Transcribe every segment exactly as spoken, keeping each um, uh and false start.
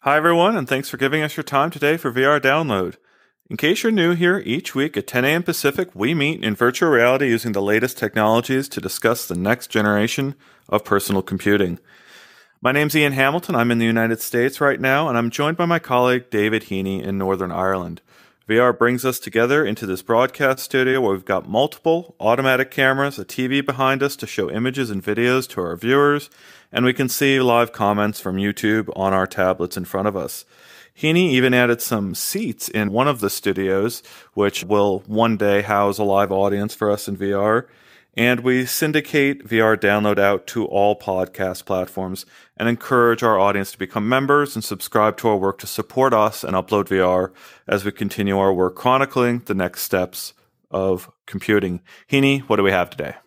Hi, everyone, and thanks for giving us your time today for V R Download. In case you're new here, each week at ten a.m. Pacific, we meet in virtual reality using the latest technologies to discuss the next generation of personal computing. My name's Ian Hamilton. I'm in the United States right now, and I'm joined by my colleague David Heaney in Northern Ireland. V R brings us together into this broadcast studio where we've got multiple automatic cameras, a T V behind us to show images and videos to our viewers, and we can see live comments from YouTube on our tablets in front of us. Heaney even added some seats in one of the studios, which will one day house a live audience for us in V R. And we syndicate V R Download out to all podcast platforms and encourage our audience to become members and subscribe to our work to support us and Upload V R as we continue our work chronicling the next steps of computing. Heaney, what do we have today?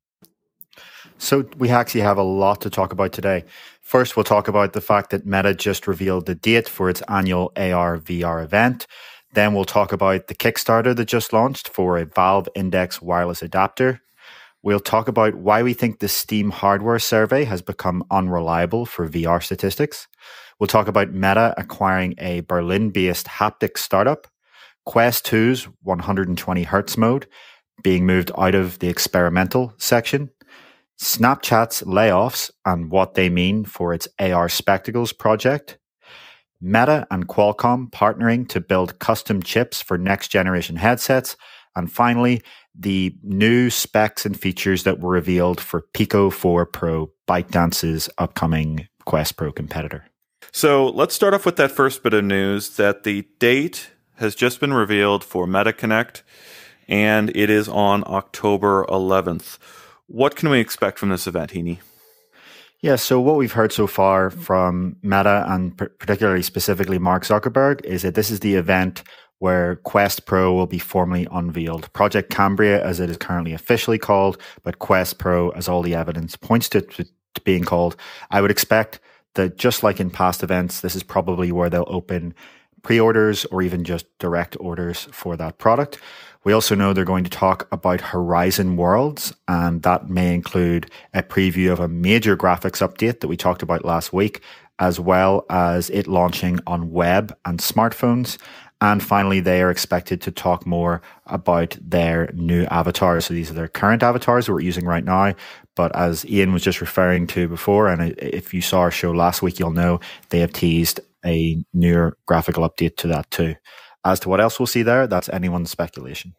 So we actually have a lot to talk about today. First, we'll talk about the fact that Meta just revealed the date for its annual A R V R event. Then we'll talk about the Kickstarter that just launched for a Valve Index wireless adapter. We'll talk about why we think the Steam hardware survey has become unreliable for V R statistics. We'll talk about Meta acquiring a Berlin-based haptic startup, Quest two's one hundred twenty hertz mode being moved out of the experimental section, Snapchat's layoffs and what they mean for its A R Spectacles project, Meta and Qualcomm partnering to build custom chips for next-generation headsets, and finally, the new specs and features that were revealed for Pico four Pro, ByteDance's upcoming Quest Pro competitor. So let's start off with that first bit of news that the date has just been revealed for MetaConnect, and it is on October eleventh. What can we expect from this event, Heaney? Yeah, so what we've heard so far from Meta and particularly specifically Mark Zuckerberg is that this is the event where Quest Pro will be formally unveiled. Project Cambria, as it is currently officially called, but Quest Pro, as all the evidence points to, to, to being called. I would expect that just like in past events, this is probably where they'll open pre-orders or even just direct orders for that product. We also know they're going to talk about Horizon Worlds, and that may include a preview of a major graphics update that we talked about last week, as well as it launching on web and smartphones. And finally, they are expected to talk more about their new avatars. So these are their current avatars that we're using right now. But as Ian was just referring to before, and if you saw our show last week, you'll know they have teased a newer graphical update to that too. As to what else we'll see there, that's anyone's speculation.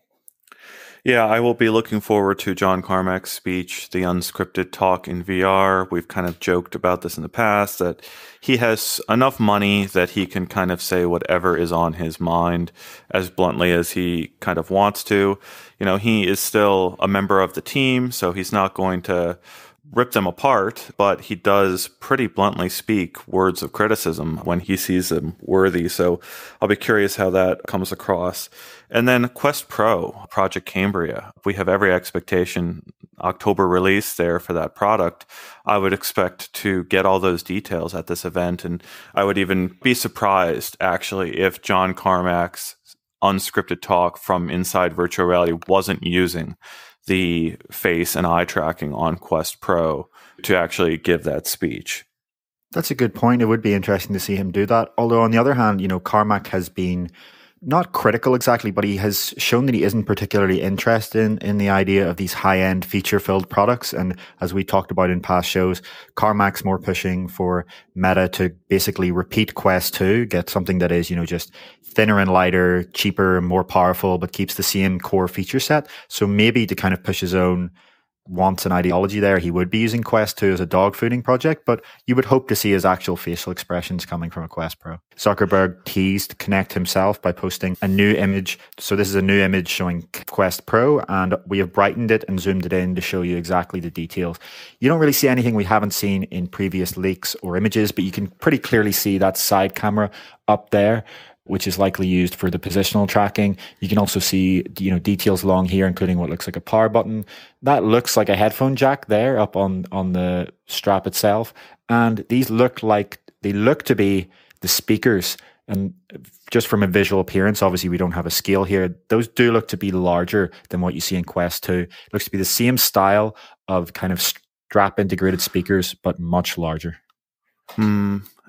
Yeah, I will be looking forward to John Carmack's speech, the unscripted talk in V R. We've kind of joked about this in the past, that he has enough money that he can kind of say whatever is on his mind as bluntly as he kind of wants to. You know, he is still a member of the team, so he's not going to rip them apart, but he does pretty bluntly speak words of criticism when he sees them worthy. So I'll be curious how that comes across. And then Quest Pro, Project Cambria. We have every expectation, October release there for that product. I would expect to get all those details at this event. And I would even be surprised, actually, if John Carmack's unscripted talk from inside virtual reality wasn't using the face and eye tracking on Quest Pro to actually give that speech. That's a good point. It would be interesting to see him do that. Although on the other hand, you know, Carmack has been not critical exactly, but he has shown that he isn't particularly interested in, in the idea of these high-end feature-filled products. And as we talked about in past shows, Carmack's more pushing for Meta to basically repeat Quest two, get something that is, you know, just thinner and lighter, cheaper, more powerful, but keeps the same core feature set. So maybe to kind of push his own wants and ideology there, he would be using Quest two as a dog fooding project, but you would hope to see his actual facial expressions coming from a Quest Pro. Zuckerberg teased Connect himself by posting a new image. So this is a new image showing Quest Pro, and we have brightened it and zoomed it in to show you exactly the details. You don't really see anything we haven't seen in previous leaks or images, but you can pretty clearly see that side camera up there, which is likely used for the positional tracking. You can also see, you know, details along here, including what looks like a power button. That looks like a headphone jack there up on, on the strap itself. And these look like, they look to be the speakers. And just from a visual appearance, obviously we don't have a scale here. Those do look to be larger than what you see in Quest two. It looks to be the same style of kind of strap integrated speakers, but much larger. Hmm.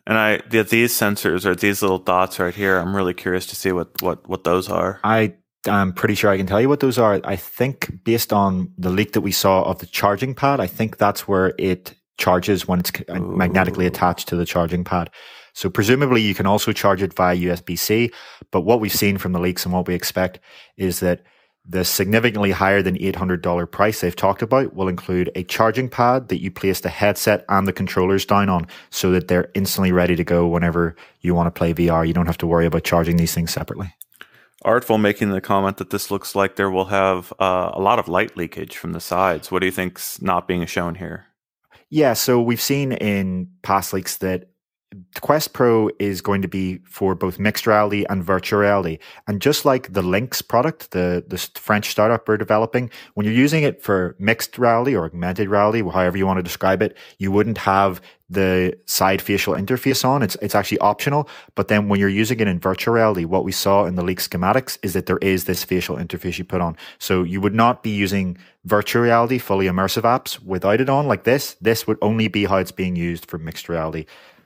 And I the, these sensors or these little dots right here, I'm really curious to see what, what, what those are. I I'm pretty sure I can tell you what those are. I think based on the leak that we saw of the charging pad, I think that's where it charges when it's Ooh. magnetically attached to the charging pad. So presumably you can also charge it via U S B C, but what we've seen from the leaks and what we expect is that the significantly higher than eight hundred dollars price they've talked about will include a charging pad that you place the headset and the controllers down on so that they're instantly ready to go whenever you want to play V R. You don't have to worry about charging these things separately. Artful making the comment that this looks like there will have uh, a lot of light leakage from the sides. What do you think's not being shown here? Yeah, so we've seen in past leaks that the Quest Pro is going to be for both mixed reality and virtual reality. And just like the Lynx product, the, the French startup we're developing, when you're using it for mixed reality or augmented reality, however you want to describe it, you wouldn't have the side facial interface on. It's it's actually optional. But then when you're using it in virtual reality, what we saw in the leak schematics is that there is this facial interface you put on. So you would not be using virtual reality, fully immersive apps without it on like this. This would only be how it's being used for mixed reality.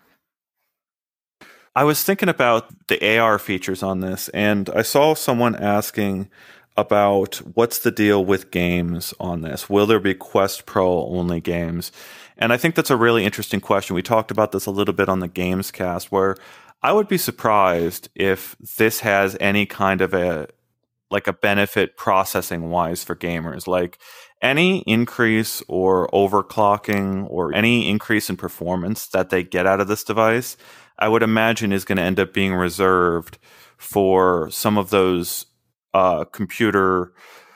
I was thinking about the A R features on this, and I saw someone asking about what's the deal with games on this. Will there be Quest Pro only games? And I think that's a really interesting question. We talked about this a little bit on the Gamescast, where I would be surprised if this has any kind of a like a benefit processing wise for gamers. Like any increase or overclocking or any increase in performance that they get out of this device, I would imagine is going to end up being reserved for some of those uh, computer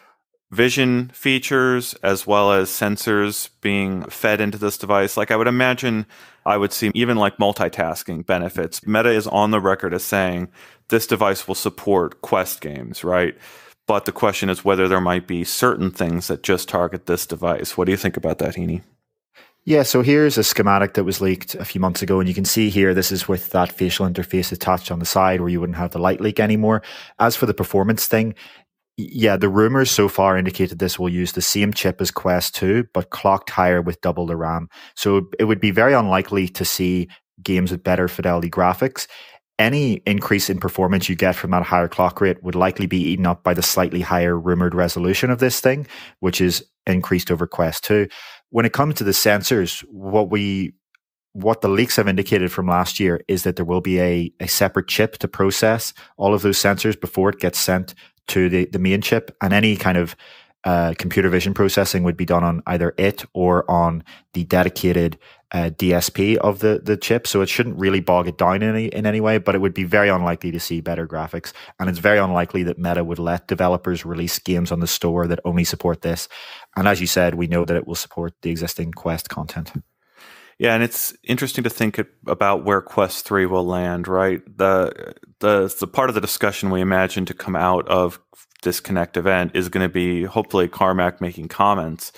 vision features as well as sensors being fed into this device. Like I would imagine I would see even like multitasking benefits. Meta is on the record as saying this device will support Quest games, right? But the question is whether there might be certain things that just target this device. What do you think about that, Heaney? Yeah, so here's a schematic that was leaked a few months ago, and you can see here, this is with that facial interface attached on the side where you wouldn't have the light leak anymore. As for the performance thing, yeah, the rumors so far indicated this will use the same chip as Quest two, but clocked higher with double the RAM. So it would be very unlikely to see games with better fidelity graphics. Any increase in performance you get from that higher clock rate would likely be eaten up by the slightly higher rumored resolution of this thing, which is increased over Quest two. When it comes to the sensors, what we what the leaks have indicated from last year is that there will be a, a separate chip to process all of those sensors before it gets sent to the, the main chip, and any kind of uh, computer vision processing would be done on either it or on the dedicated uh, D S P of the, the chip. So it shouldn't really bog it down in any, in any way, but it would be very unlikely to see better graphics. And it's very unlikely that Meta would let developers release games on the store that only support this. And as you said, we know that it will support the existing Quest content. Yeah, and it's interesting to think about where Quest three will land, right? The the the part of the discussion we imagine to come out of this Connect event is going to be hopefully Carmack making comments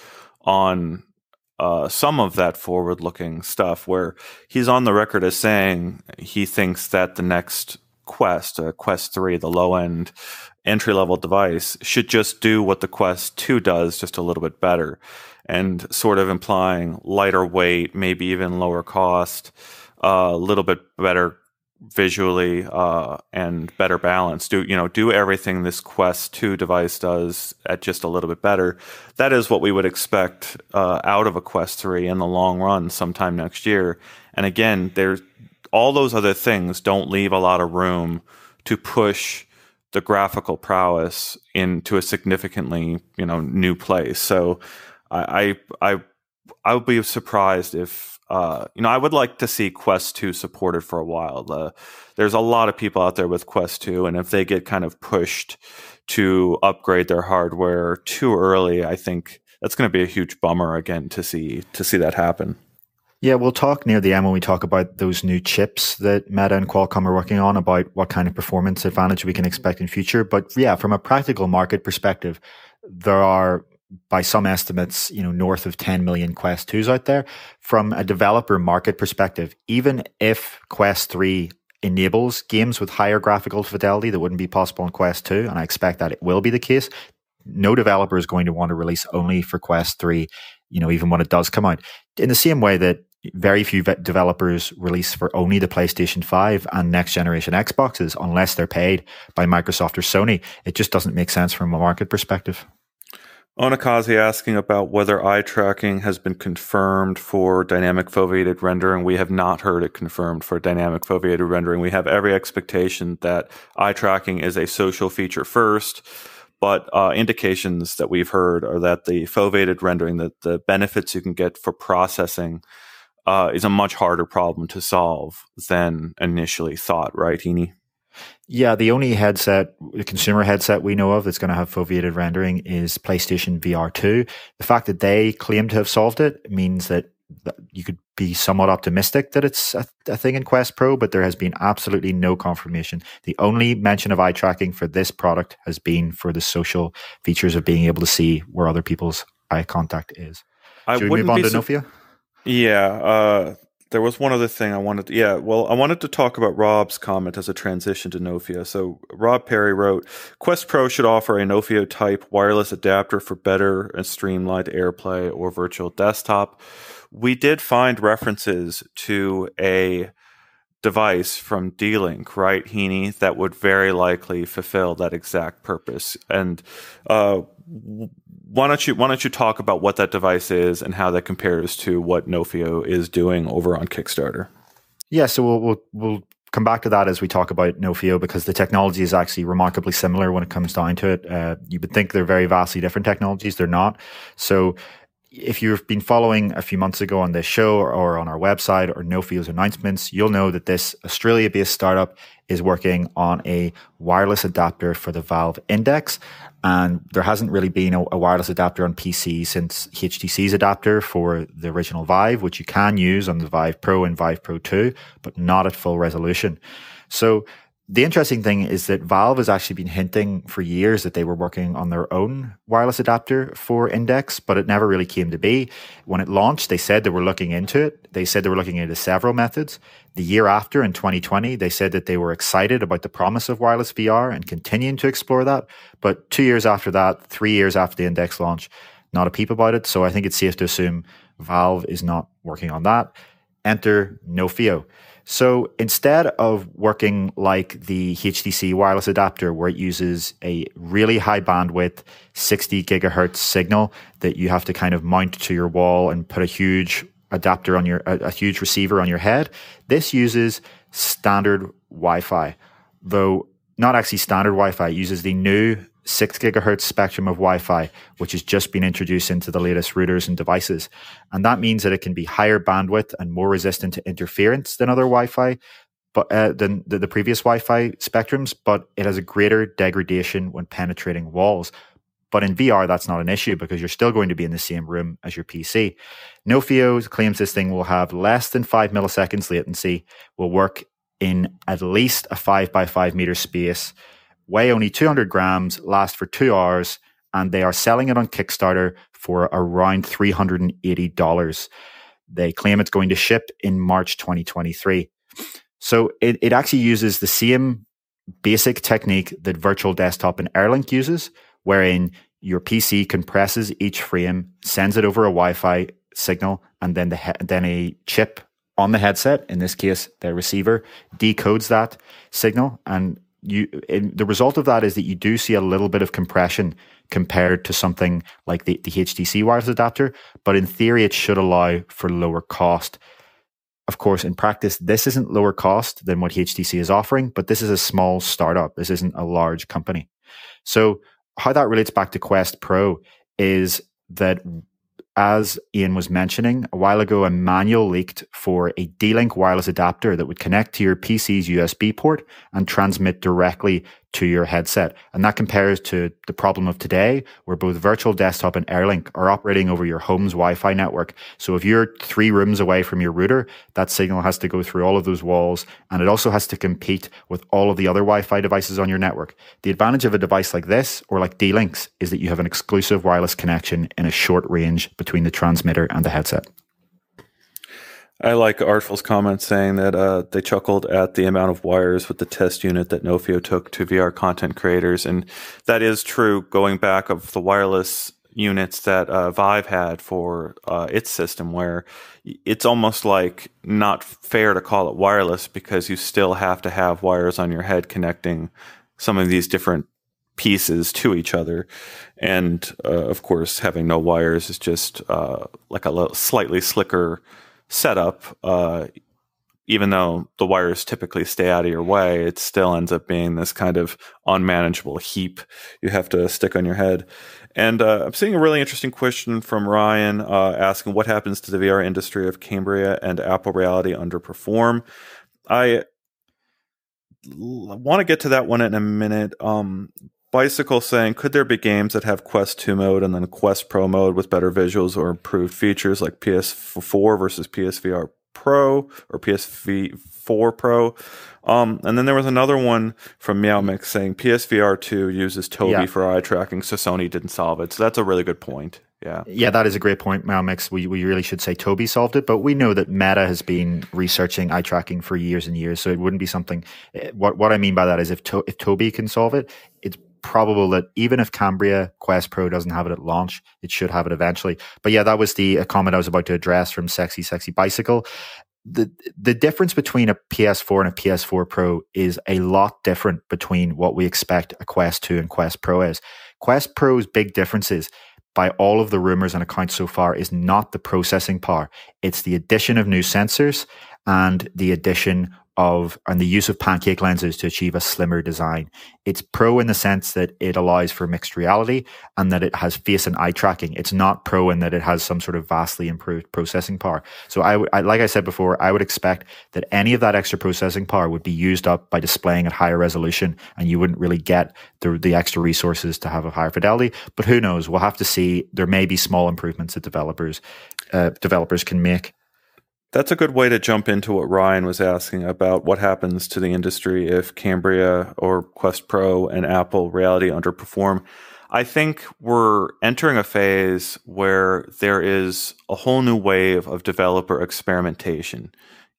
on uh, some of that forward-looking stuff, where he's on the record as saying he thinks that the next Quest, uh, Quest three, the low-end entry-level device, should just do what the Quest two does, just a little bit better. And sort of implying lighter weight, maybe even lower cost, a uh, little bit better visually, uh, and better balance. Do you know? Do everything this Quest two device does at just a little bit better. That is what we would expect uh, out of a Quest three in the long run, sometime next year. And again, there's all those other things don't leave a lot of room to push the graphical prowess into a significantly, you know, new place. So. I I I would be surprised if uh, you know I would like to see Quest two supported for a while. Uh, there's a lot of people out there with Quest two, and if they get kind of pushed to upgrade their hardware too early, I think that's going to be a huge bummer again to see to see that happen. Yeah, we'll talk near the end when we talk about those new chips that Meta and Qualcomm are working on, about what kind of performance advantage we can expect in future. But yeah, from a practical market perspective, there are, by some estimates, you know, north of ten million Quest twos out there. From a developer market perspective, even if Quest three enables games with higher graphical fidelity that wouldn't be possible on Quest two, and I expect that it will be the case, no developer is going to want to release only for Quest three, you know, even when it does come out. In the same way that very few developers release for only the PlayStation five and next generation Xboxes unless they're paid by Microsoft or Sony. It just doesn't make sense from a market perspective. Onakazi asking about whether eye tracking has been confirmed for dynamic foveated rendering. We have not heard it confirmed for dynamic foveated rendering. We have every expectation that eye tracking is a social feature first, but uh, indications that we've heard are that the foveated rendering, that the benefits you can get for processing uh, is a much harder problem to solve than initially thought, right, Heaney? Yeah, the only headset, the consumer headset we know of that's going to have foveated rendering is PlayStation V R two. The fact that they claim to have solved it means that you could be somewhat optimistic that it's a, a thing in Quest Pro, but there has been absolutely no confirmation. The only mention of eye tracking for this product has been for the social features of being able to see where other people's eye contact is. I Should we move on to su- Nofio? Yeah, uh, there was one other thing I wanted to, yeah, well, I wanted to talk about Rob's comment as a transition to Nofio. So Rob Perry wrote, Quest Pro should offer a Nofio type wireless adapter for better and streamlined AirPlay or virtual desktop. We did find references to a device from D-Link, right, Heaney, that would very likely fulfill that exact purpose. And uh, why don't you why don't you talk about what that device is and how that compares to what Nofio is doing over on Kickstarter? Yeah, so we'll we'll, we'll come back to that as we talk about Nofio, because the technology is actually remarkably similar when it comes down to it. Uh, you would think they're very vastly different technologies. They're not. So if you've been following a few months ago on this show or, or on our website or Nofio's announcements, you'll know that this Australia-based startup is working on a wireless adapter for the Valve Index. And there hasn't really been a, a wireless adapter on P C since H T C's adapter for the original Vive, which you can use on the Vive Pro and Vive Pro two, but not at full resolution. So the interesting thing is that Valve has actually been hinting for years that they were working on their own wireless adapter for Index, but it never really came to be. When it launched, they said they were looking into it. They said they were looking into several methods. The year after, in twenty twenty, they said that they were excited about the promise of wireless V R and continuing to explore that. But two years after that, three years after the Index launch, not a peep about it. So I think it's safe to assume Valve is not working on that. Enter Nofio. So instead of working like the H T C wireless adapter, where it uses a really high bandwidth sixty gigahertz signal that you have to kind of mount to your wall and put a huge adapter on your, a, a huge receiver on your head, this uses standard Wi-Fi, though not actually standard Wi-Fi. It uses the new six gigahertz spectrum of Wi-Fi, which has just been introduced into the latest routers and devices. And that means that it can be higher bandwidth and more resistant to interference than other Wi-Fi, but uh, than the, the previous Wi-Fi spectrums, but it has a greater degradation when penetrating walls. But in V R, that's not an issue because you're still going to be in the same room as your P C. Nofio claims this thing will have less than five milliseconds latency, will work in at least a five by five meter space, weigh only two hundred grams, last for two hours, and they are selling it on Kickstarter for around three hundred eighty dollars. They claim it's going to ship in March twenty twenty-three. So it, it actually uses the same basic technique that Virtual Desktop and Airlink uses, wherein your P C compresses each frame, sends it over a Wi-Fi signal, and then the he- then a chip on the headset, in this case the receiver, decodes that signal, and you in, the result of that is that you do see a little bit of compression compared to something like the, the H T C wireless adapter, but in theory it should allow for lower cost. Of course, in practice, this isn't lower cost than what H T C is offering, but this is a small startup. This isn't a large company. So how that relates back to Quest Pro is that, as Ian was mentioning a while ago, a manual leaked for a D-Link wireless adapter that would connect to your P C's U S B port and transmit directly to your headset. And that compares to the problem of today, where both Virtual Desktop and Airlink are operating over your home's Wi-Fi network. So if you're three rooms away from your router, that signal has to go through all of those walls, and it also has to compete with all of the other Wi-Fi devices on your network. The advantage of a device like this, or like D-Link's, is that you have an exclusive wireless connection in a short range between the transmitter and the headset. I like Artful's comment saying that uh, they chuckled at the amount of wires with the test unit that Nofio took to V R content creators. And that is true. Going back of the wireless units that uh, Vive had for uh, its system, where it's almost like not fair to call it wireless because you still have to have wires on your head connecting some of these different pieces to each other. And uh, of course, having no wires is just uh, like a little, slightly slicker setup. Uh, even though the wires typically stay out of your way, it still ends up being this kind of unmanageable heap you have to stick on your head. And uh, I'm seeing a really interesting question from Ryan uh, asking what happens to the V R industry if Cambria and Apple Reality underperform. I l- want to get to that one in a minute. Um, Bicycle saying, could there be games that have Quest two mode and then Quest Pro mode with better visuals or improved features like P S four versus P S V R Pro or P S four Pro? Um, and then there was another one from MeowMix saying P S V R two uses Tobii yeah. for eye tracking, so Sony didn't solve it. So that's a really good point. Yeah, yeah, that is a great point, MeowMix. We we really should say Tobii solved it, but we know that Meta has been researching eye tracking for years and years, so it wouldn't be something. What what I mean by that is if to, if Tobii can solve it, it's probable that even if Cambria Quest Pro doesn't have it at launch, it should have it eventually. But yeah, that was the a comment I was about to address from Sexy Sexy Bicycle. The the difference between a P S four and a P S four Pro is a lot different between what we expect a Quest two and Quest Pro is. Quest Pro's big differences, by all of the rumors and accounts so far, is not the processing power. It's the addition of new sensors and the addition of and the use of pancake lenses to achieve a slimmer design. It's pro in the sense that it allows for mixed reality and that it has face and eye tracking. It's not pro in that it has some sort of vastly improved processing power. So I, I like I said before, I would expect that any of that extra processing power would be used up by displaying at higher resolution, and you wouldn't really get the, the extra resources to have a higher fidelity. But who knows? We'll have to see. There may be small improvements that developers uh, developers can make. That's a good way to jump into what Ryan was asking about what happens to the industry if Cambria or Quest Pro and Apple Reality underperform. I think we're entering a phase where there is a whole new wave of developer experimentation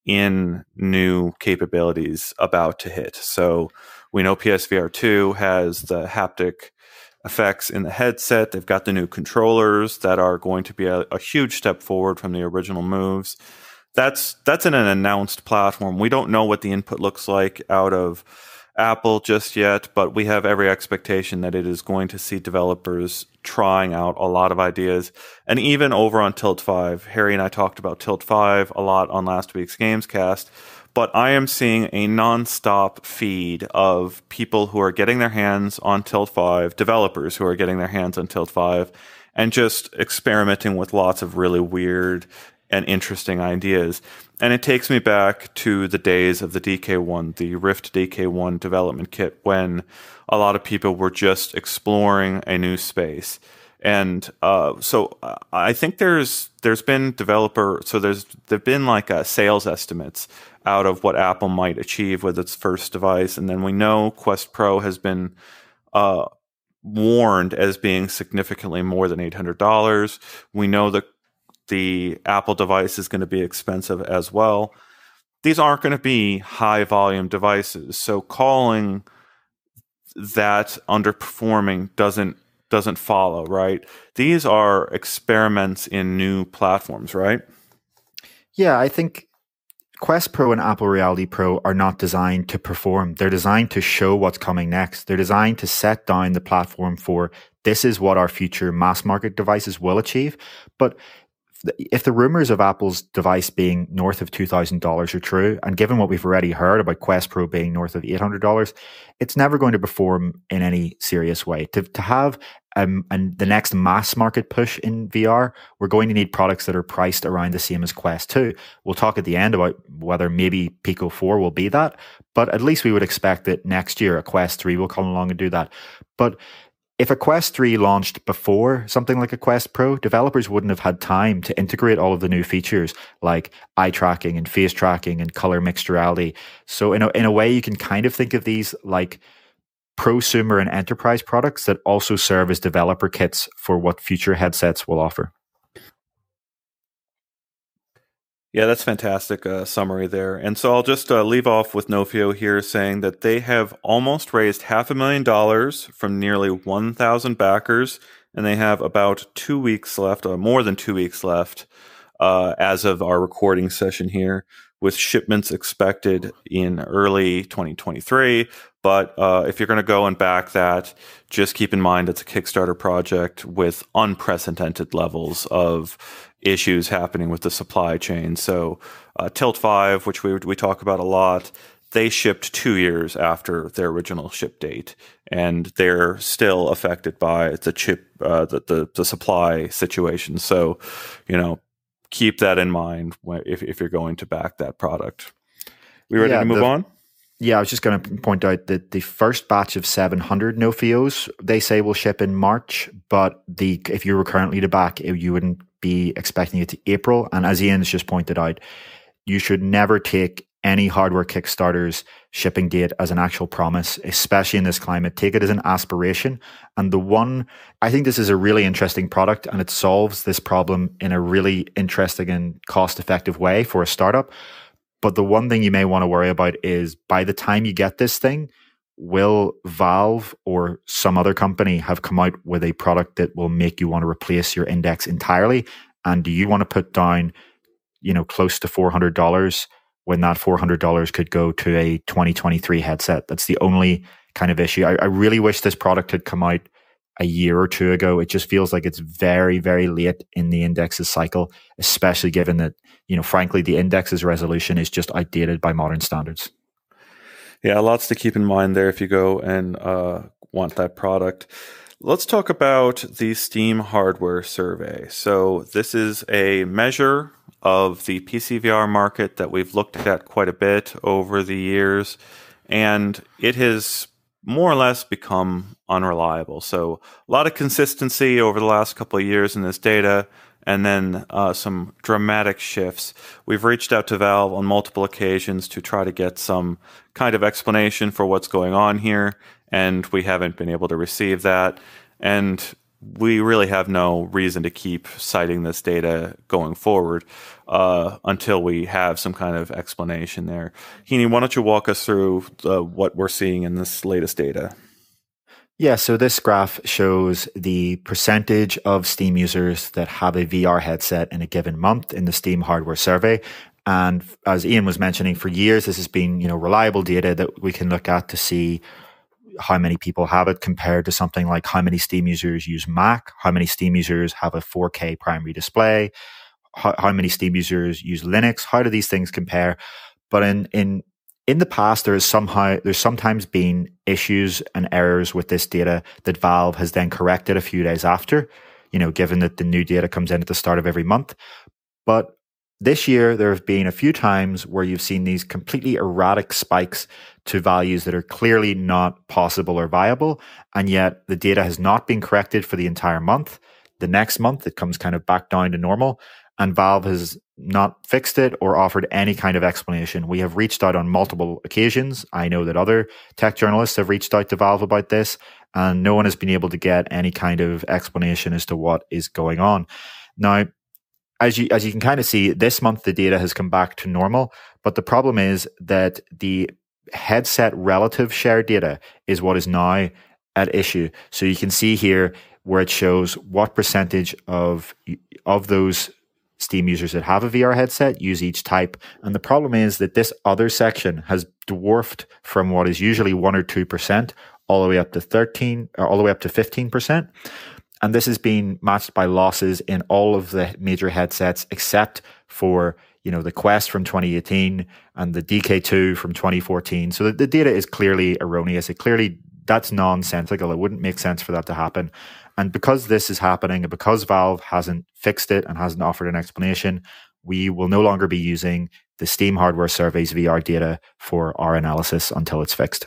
in new capabilities about to hit. So we know P S V R two has the haptic effects in the headset. They've got the new controllers that are going to be a, a huge step forward from the original moves. That's that's in an announced platform. We don't know what the input looks like out of Apple just yet, but we have every expectation that it is going to see developers trying out a lot of ideas. And even over on Tilt five, Harry and I talked about Tilt five a lot on last week's Gamescast, but I am seeing a nonstop feed of people who are getting their hands on Tilt five, developers who are getting their hands on Tilt five, and just experimenting with lots of really weird and interesting ideas. And it takes me back to the days of the D K one, the Rift D K one development kit, when a lot of people were just exploring a new space. And uh, so I think there's there's been developer, so there's there've been like uh, sales estimates out of what Apple might achieve with its first device. And then we know Quest Pro has been uh, warned as being significantly more than eight hundred dollars. We know that the Apple device is going to be expensive as well. These aren't going to be high volume devices. So calling that underperforming doesn't doesn't follow, right? These are experiments in new platforms, right? Yeah, I think Quest Pro and Apple Reality Pro are not designed to perform. They're designed to show what's coming next. They're designed to set down the platform for this is what our future mass market devices will achieve. But if the rumors of Apple's device being north of two thousand dollars are true, and given what we've already heard about Quest Pro being north of eight hundred dollars, it's never going to perform in any serious way. To, to have um, and the next mass market push in V R, we're going to need products that are priced around the same as Quest two. We'll talk at the end about whether maybe Pico four will be that, but at least we would expect that next year a Quest three will come along and do that. But if a Quest three launched before something like a Quest Pro, developers wouldn't have had time to integrate all of the new features like eye tracking and face tracking and color mixed reality. So in a, in a way, you can kind of think of these like prosumer and enterprise products that also serve as developer kits for what future headsets will offer. Yeah, that's fantastic uh, summary there. And so I'll just uh, leave off with Nofio here saying that they have almost raised half a million dollars from nearly one thousand backers and they have about two weeks left, or more than two weeks left, uh, as of our recording session here, with shipments expected in early twenty twenty-three. But uh, if you're going to go and back that, just keep in mind it's a Kickstarter project with unprecedented levels of issues happening with the supply chain. So uh, Tilt five, which we we talk about a lot, they shipped two years after their original ship date, and they're still affected by the chip, uh, the, the the supply situation. So, you know, keep that in mind if if you're going to back that product. We ready yeah, to move the, on? Yeah, I was just going to point out that the first batch of seven hundred Nofios, they say will ship in March, but the if you were currently to back, you wouldn't be expecting it to April. And as Ian's just pointed out, you should never take any hardware Kickstarter's shipping date as an actual promise, especially in this climate. Take it as an aspiration. And the one, I think this is a really interesting product, and it solves this problem in a really interesting and cost-effective way for a startup. But the one thing you may want to worry about is by the time you get this thing, will Valve or some other company have come out with a product that will make you want to replace your index entirely? And do you want to put down, you know, close to four hundred dollars when that four hundred dollars could go to a twenty twenty-three headset? That's the only kind of issue. I, I really wish this product had come out a year or two ago. It just feels like it's very, very late in the index's cycle, especially given that, you know, frankly, the index's resolution is just outdated by modern standards. Yeah, lots to keep in mind there if you go and uh, want that product. Let's talk about the Steam hardware survey. So this is a measure of the P C V R market that we've looked at quite a bit over the years, and it has more or less become unreliable. So a lot of consistency over the last couple of years in this data, and then uh, some dramatic shifts. We've reached out to Valve on multiple occasions to try to get some kind of explanation for what's going on here, and we haven't been able to receive that. And we really have no reason to keep citing this data going forward uh, until we have some kind of explanation there. Heaney, why don't you walk us through uh, what we're seeing in this latest data? Yeah, so this graph shows the percentage of Steam users that have a V R headset in a given month in the Steam hardware survey. And as Ian was mentioning, for years, this has been, you know, reliable data that we can look at to see how many people have it compared to something like how many Steam users use Mac, how many Steam users have a four K primary display, how, how many Steam users use Linux, how do these things compare? But in in in the past, there is somehow there's sometimes been issues and errors with this data that Valve has then corrected a few days after, you know, given that the new data comes in at the start of every month. But this year, there have been a few times where you've seen these completely erratic spikes to values that are clearly not possible or viable, and yet the data has not been corrected for the entire month. The next month, it comes kind of back down to normal, and Valve has not fixed it or offered any kind of explanation. We have reached out on multiple occasions. I know that other tech journalists have reached out to Valve about this, and no one has been able to get any kind of explanation as to what is going on. Now, As you as you can kind of see, this month the data has come back to normal, but the problem is that the headset relative share data is what is now at issue. So you can see here where it shows what percentage of of those Steam users that have a V R headset use each type. And the problem is that this other section has dwarfed from what is usually one or two percent all the way up to thirteen or all the way up to fifteen percent. And this has been matched by losses in all of the major headsets except for, you know, the Quest from twenty eighteen and the D K two from twenty fourteen. So the, the data is clearly erroneous. It clearly, that's nonsensical. It wouldn't make sense for that to happen. And because this is happening and because Valve hasn't fixed it and hasn't offered an explanation, we will no longer be using the Steam hardware surveys V R data for our analysis until it's fixed.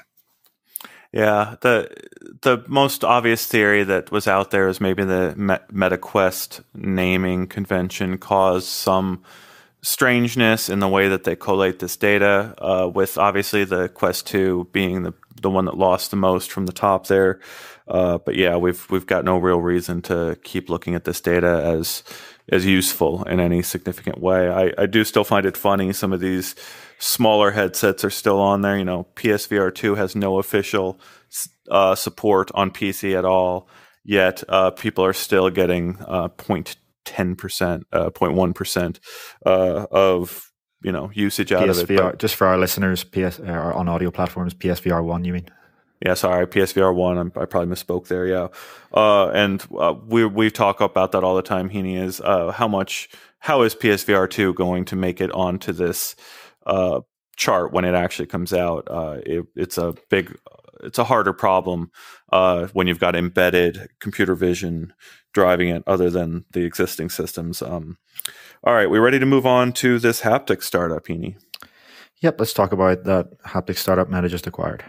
Yeah, the the most obvious theory that was out there is maybe the MetaQuest naming convention caused some strangeness in the way that they collate this data, uh, with obviously the Quest two being the the one that lost the most from the top there. Uh, but yeah, we've we've got no real reason to keep looking at this data as as useful in any significant way. I, I do still find it funny. Some of these smaller headsets are still on there. You know, P S V R two has no official uh, support on P C at all. yet uh, people are still getting uh, zero point one zero percent, uh, zero point one percent uh, of you know usage out P S V R, of it. But, just for our listeners, P S or on audio platforms, P S V R one, you mean? Yeah, sorry, P S V R one. I'm, I probably misspoke there. Yeah, uh, and uh, we we talk about that all the time. Heaney, is uh, how much how is P S V R two going to make it onto this uh, chart when it actually comes out? Uh, it, it's a big, it's a harder problem uh, when you've got embedded computer vision driving it, other than the existing systems. Um, all right, we ready to move on to this haptic startup, Heaney? Yep, let's talk about that haptic startup Meta just acquired.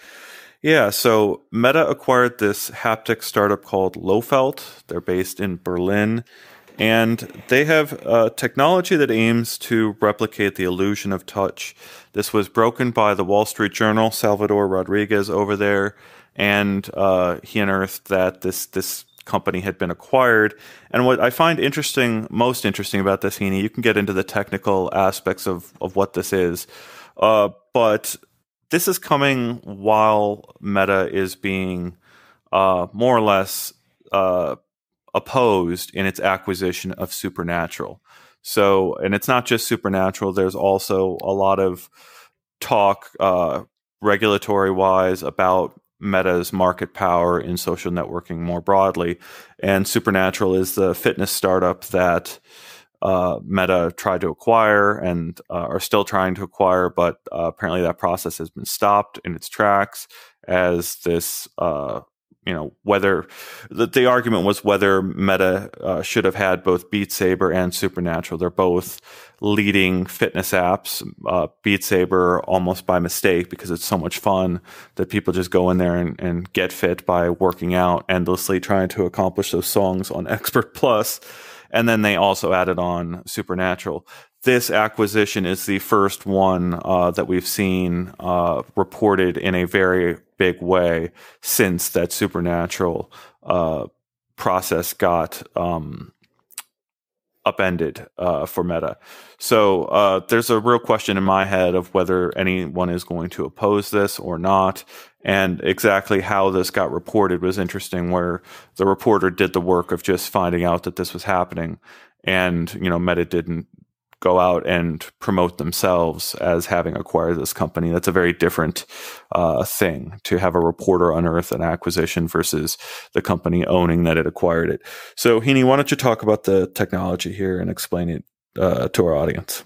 Yeah, so Meta acquired this haptic startup called Lofelt. They're based in Berlin, and they have uh, technology that aims to replicate the illusion of touch. This was broken by the Wall Street Journal, Salvador Rodriguez over there, and uh, he unearthed that this this company had been acquired. And what I find interesting, most interesting about this, Heaney, you can get into the technical aspects of, of what this is, uh, but this is coming while Meta is being uh, more or less uh, opposed in its acquisition of Supernatural. So, and it's not just Supernatural. There's also a lot of talk, uh, regulatory-wise, about Meta's market power in social networking more broadly. And Supernatural is the fitness startup that Uh, Meta tried to acquire and uh, are still trying to acquire, but uh, apparently that process has been stopped in its tracks as this, uh, you know, whether the, the argument was whether Meta uh, should have had both Beat Saber and Supernatural. They're both leading fitness apps. Uh, Beat Saber almost by mistake because it's so much fun that people just go in there and, and get fit by working out endlessly, trying to accomplish those songs on Expert Plus. And then they also added on Supernatural. This acquisition is the first one uh, that we've seen uh, reported in a very big way since that Supernatural uh, process got um, upended uh, for Meta. So uh, there's a real question in my head of whether anyone is going to oppose this or not. And exactly how this got reported was interesting, where the reporter did the work of just finding out that this was happening. And, you know, Meta didn't go out and promote themselves as having acquired this company. That's a very different uh, thing, to have a reporter unearth an acquisition versus the company owning that it acquired it. So, Heaney, why don't you talk about the technology here and explain it uh, to our audience?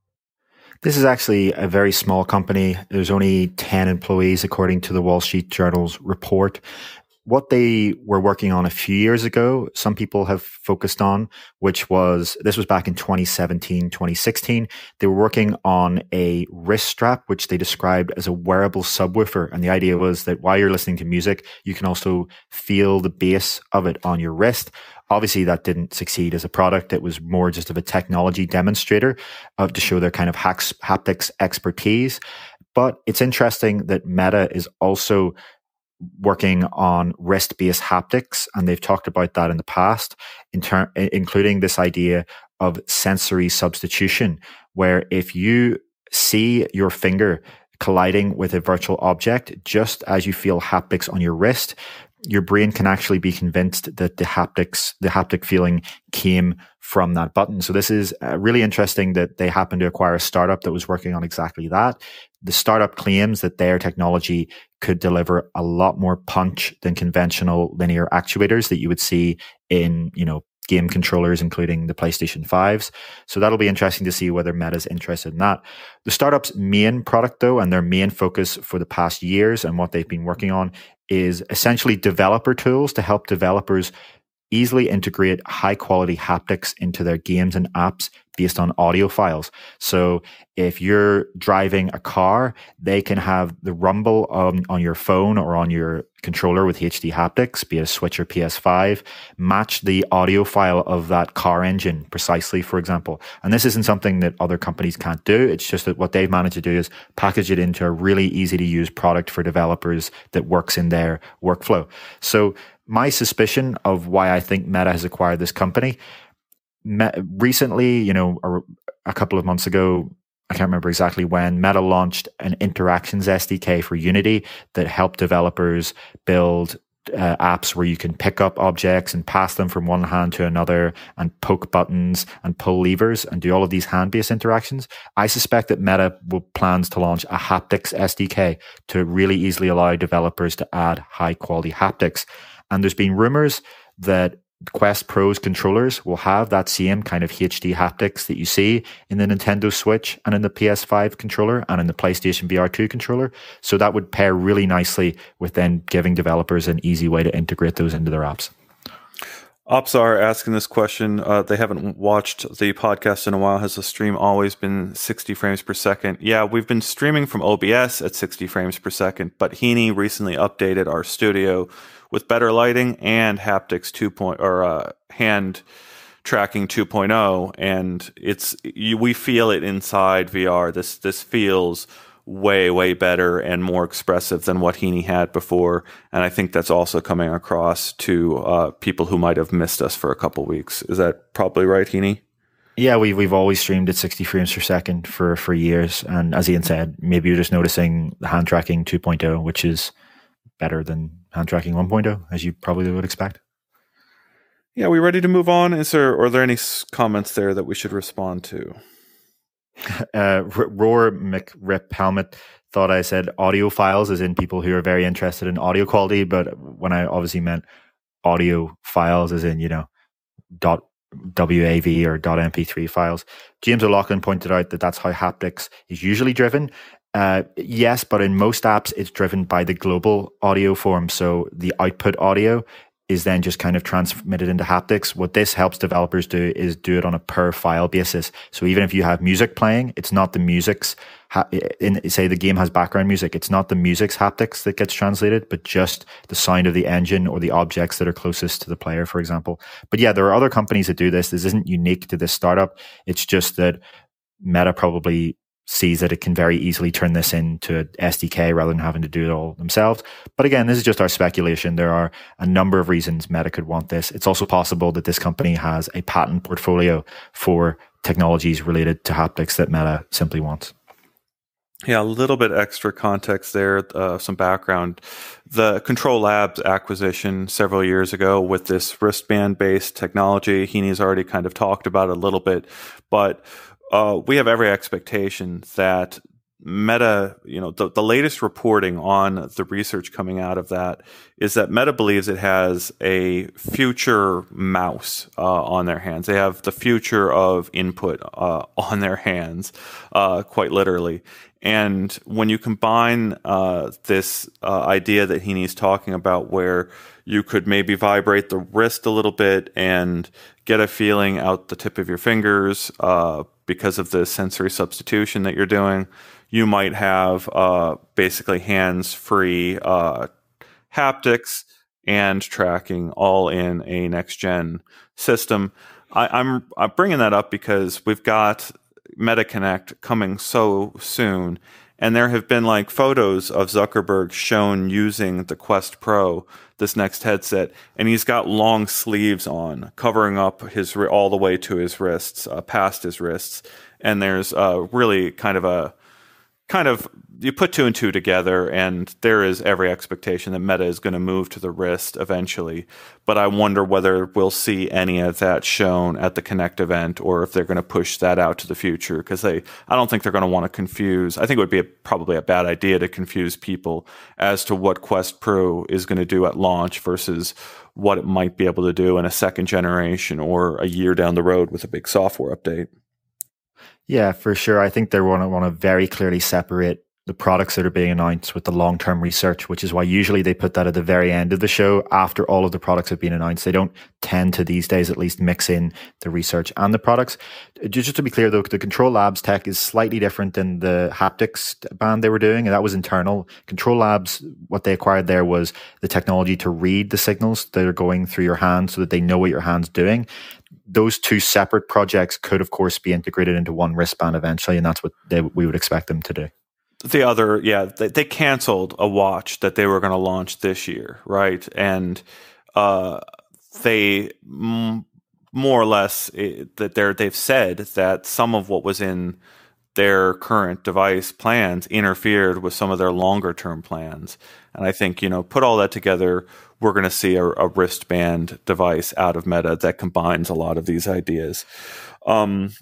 This is actually a very small company. There's only ten employees, according to the Wall Street Journal's report. What they were working on a few years ago, some people have focused on, which was, this was back in twenty seventeen, twenty sixteen. They were working on a wrist strap, which they described as a wearable subwoofer. And the idea was that while you're listening to music, you can also feel the bass of it on your wrist. Obviously, that didn't succeed as a product. It was more just of a technology demonstrator uh, to show their kind of hacks, haptics expertise. But it's interesting that Meta is also working on wrist-based haptics, and they've talked about that in the past, in ter- including this idea of sensory substitution, where if you see your finger colliding with a virtual object, just as you feel haptics on your wrist, your brain can actually be convinced that the haptics, the haptic feeling came from that button. So this is uh, really interesting that they happened to acquire a startup that was working on exactly that. The startup claims that their technology could deliver a lot more punch than conventional linear actuators that you would see in, you know, game controllers, including the PlayStation fives. So that'll be interesting to see whether Meta's interested in that. The startup's main product, though, and their main focus for the past years and what they've been working on is essentially developer tools to help developers easily integrate high quality haptics into their games and apps based on audio files. So if you're driving a car, they can have the rumble on, on your phone or on your controller with H D haptics, be it a Switch or P S five, match the audio file of that car engine precisely, for example. And this isn't something that other companies can't do. It's just that what they've managed to do is package it into a really easy to use product for developers that works in their workflow. So my suspicion of why I think Meta has acquired this company, me- recently, you know, a, a couple of months ago, I can't remember exactly when, Meta launched an interactions S D K for Unity that helped developers build uh, apps where you can pick up objects and pass them from one hand to another and poke buttons and pull levers and do all of these hand-based interactions. I suspect that Meta will plans to launch a haptics S D K to really easily allow developers to add high-quality haptics. And there's been rumors that Quest Pro's controllers will have that same kind of H D haptics that you see in the Nintendo Switch and in the P S five controller and in the PlayStation V R two controller. So that would pair really nicely with then giving developers an easy way to integrate those into their apps. Opsar asking this question. Uh, they haven't watched the podcast in a while. Has the stream always been sixty frames per second? Yeah, we've been streaming from O B S at sixty frames per second, but Heaney recently updated our studio with better lighting and haptics two point or uh, hand tracking two point oh, and it's you, we feel it inside V R. This this feels way way better and more expressive than what Heaney had before, and I think that's also coming across to uh, people who might have missed us for a couple weeks. Is that probably right, Heaney? Yeah, we've we've always streamed at sixty frames per second for for years, and as Ian said, maybe you're just noticing the hand tracking two point oh, which is better than hand tracking one point oh, as you probably would expect. Yeah, are we ready to move on? Is there, or are there any comments there that we should respond to? Uh, Roar McRip Helmet thought I said audio files, as in people who are very interested in audio quality, but when I obviously meant audio files, as in, you know, dot W A V or dot M P three files. James O'Loughlin pointed out that that's how haptics is usually driven. Uh, yes, but in most apps, it's driven by the global audio form. So the output audio is then just kind of transmitted into haptics. What this helps developers do is do it on a per file basis. So even if you have music playing, it's not the music's, ha- in say the game has background music, it's not the music's haptics that gets translated, but just the sound of the engine or the objects that are closest to the player, for example. But yeah, there are other companies that do this. This isn't unique to this startup. It's just that Meta probably sees that it can very easily turn this into an S D K rather than having to do it all themselves. But again, this is just our speculation. There are a number of reasons Meta could want this. It's also possible that this company has a patent portfolio for technologies related to haptics that Meta simply wants. Yeah, a little bit extra context there, uh, some background. The Control Labs acquisition several years ago with this wristband-based technology, Heaney's already kind of talked about it a little bit, but Uh, we have every expectation that Meta, you know, the, the latest reporting on the research coming out of that is that Meta believes it has a future mouse uh, on their hands. They have the future of input uh, on their hands, uh, quite literally. And when you combine uh, this uh, idea that Heaney's talking about, where you could maybe vibrate the wrist a little bit and get a feeling out the tip of your fingers uh, because of the sensory substitution that you're doing, you might have uh, basically hands-free uh, haptics and tracking all in a next-gen system. I, I'm, I'm bringing that up because we've got MetaConnect coming so soon, and there have been like photos of Zuckerberg shown using the Quest Pro, this next headset, and he's got long sleeves on, covering up his all the way to his wrists, uh, past his wrists, and there's uh, really kind of a kind of you put two and two together, and there is every expectation that Meta is going to move to the wrist eventually. But I wonder whether we'll see any of that shown at the Connect event, or if they're going to push that out to the future. Because they, I don't think they're going to want to confuse. I think it would be a, probably a bad idea to confuse people as to what Quest Pro is going to do at launch versus what it might be able to do in a second generation or a year down the road with a big software update. Yeah, for sure. I think they want to want to very clearly separate the products that are being announced with the long-term research, which is why usually they put that at the very end of the show after all of the products have been announced. They don't tend to these days at least mix in the research and the products. Just to be clear though, the Control Labs tech is slightly different than the haptics band they were doing, and that was internal. Control Labs, what they acquired there was the technology to read the signals that are going through your hand so that they know what your hand's doing. Those two separate projects could, of course, be integrated into one wristband eventually, and that's what they, we would expect them to do. The other, yeah, they, they canceled a watch that they were going to launch this year, right? And uh, they m- more or less it, that they're they've said that some of what was in their current device plans interfered with some of their longer term plans. And I think, you know, put all that together, we're going to see a, a wristband device out of Meta that combines a lot of these ideas. Um,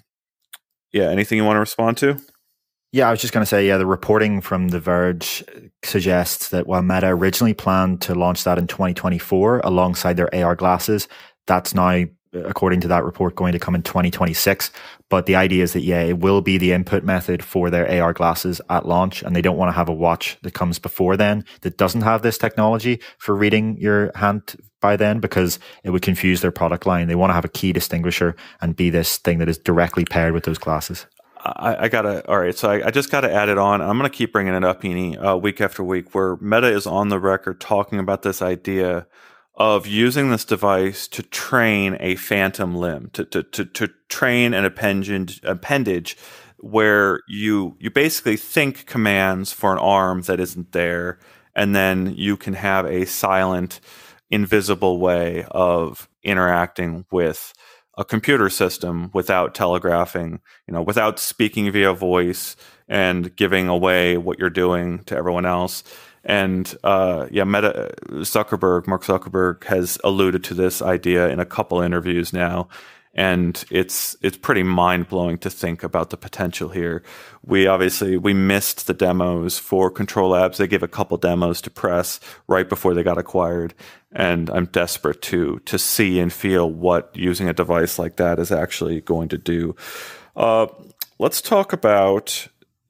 yeah, anything you want to respond to? Yeah, I was just going to say, yeah, the reporting from The Verge suggests that while Meta originally planned to launch that in twenty twenty-four alongside their A R glasses, that's now, according to that report, going to come in twenty twenty-six. But the idea is that, yeah, it will be the input method for their A R glasses at launch, and they don't want to have a watch that comes before then that doesn't have this technology for reading your hand by then, because it would confuse their product line. They want to have a key distinguisher and be this thing that is directly paired with those glasses. I, I gotta, all right, so I, I just gotta add it on. I'm gonna keep bringing it up, Heaney, uh, week after week, where Meta is on the record talking about this idea of using this device to train a phantom limb, to to to, to train an appendage, appendage where you you basically think commands for an arm that isn't there, and then you can have a silent, invisible way of interacting with a computer system without telegraphing, you know, without speaking via voice and giving away what you're doing to everyone else. And uh, yeah, Meta Zuckerberg, Mark Zuckerberg, has alluded to this idea in a couple interviews now, and it's it's pretty mind blowing to think about the potential here. We obviously we missed the demos for Control Labs. They gave a couple demos to press right before they got acquired, and I'm desperate to to see and feel what using a device like that is actually going to do. Uh, let's talk about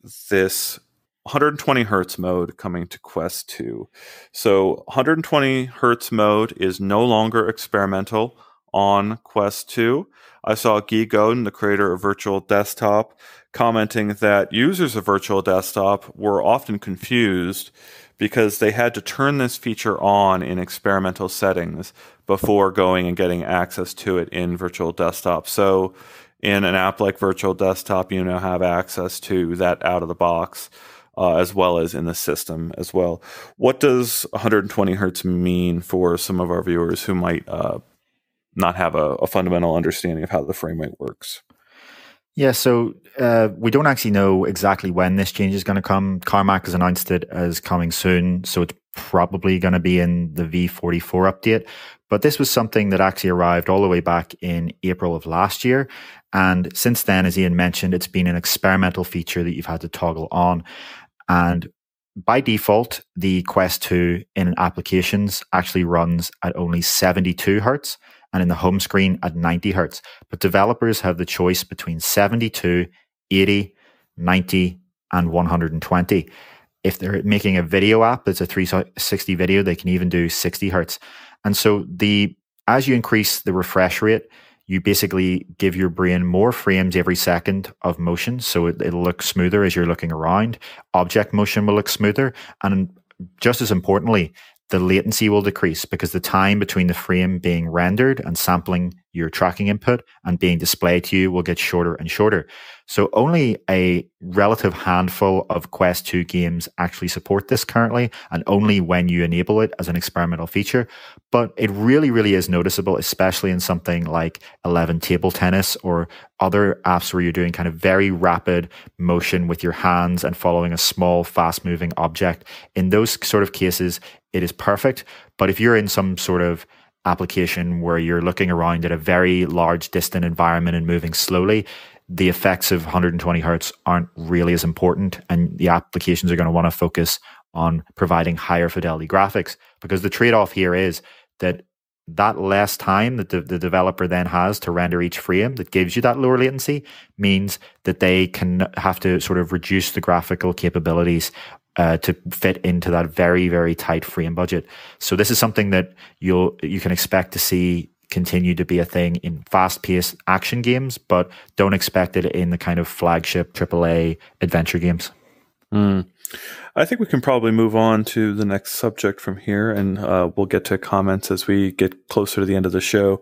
this one hundred twenty hertz mode coming to Quest two. So one hundred twenty hertz mode is no longer experimental on Quest two. I saw Guy Godin, the creator of Virtual Desktop, commenting that users of Virtual Desktop were often confused because they had to turn this feature on in experimental settings before going and getting access to it in Virtual Desktop. So in an app like Virtual Desktop, you now have access to that out of the box, uh, as well as in the system as well. What does one hundred twenty hertz mean for some of our viewers who might uh, not have a, a fundamental understanding of how the frame rate works? Yeah, so uh, we don't actually know exactly when this change is going to come. Carmack has announced it as coming soon, so it's probably going to be in the V forty-four update. But this was something that actually arrived all the way back in April of last year. And since then, as Ian mentioned, it's been an experimental feature that you've had to toggle on. And by default, the Quest two in applications actually runs at only seventy-two hertz. And in the home screen at ninety hertz. But developers have the choice between seventy-two, eighty, ninety, and one hundred twenty. If they're making a video app that's a three sixty video, they can even do sixty hertz. And so the as you increase the refresh rate, you basically give your brain more frames every second of motion. So it, it'll look smoother as you're looking around. Object motion will look smoother. And just as importantly, the latency will decrease because the time between the frame being rendered and sampling your tracking input and being displayed to you will get shorter and shorter. So only a relative handful of Quest two games actually support this currently, and only when you enable it as an experimental feature. But it really, really is noticeable, especially in something like eleven Table Tennis or other apps where you're doing kind of very rapid motion with your hands and following a small, fast-moving object. In those sort of cases, it is perfect. But if you're in some sort of application where you're looking around at a very large distant environment and moving slowly, the effects of one hundred twenty hertz aren't really as important, and the applications are going to want to focus on providing higher fidelity graphics, because the trade-off here is that that less time that the, the developer then has to render each frame that gives you that lower latency means that they can have to sort of reduce the graphical capabilities Uh, to fit into that very, very tight frame budget. So this is something that you'll you can expect to see continue to be a thing in fast-paced action games, but don't expect it in the kind of flagship triple A adventure games. Mm. I think we can probably move on to the next subject from here, and uh, we'll get to comments as we get closer to the end of the show.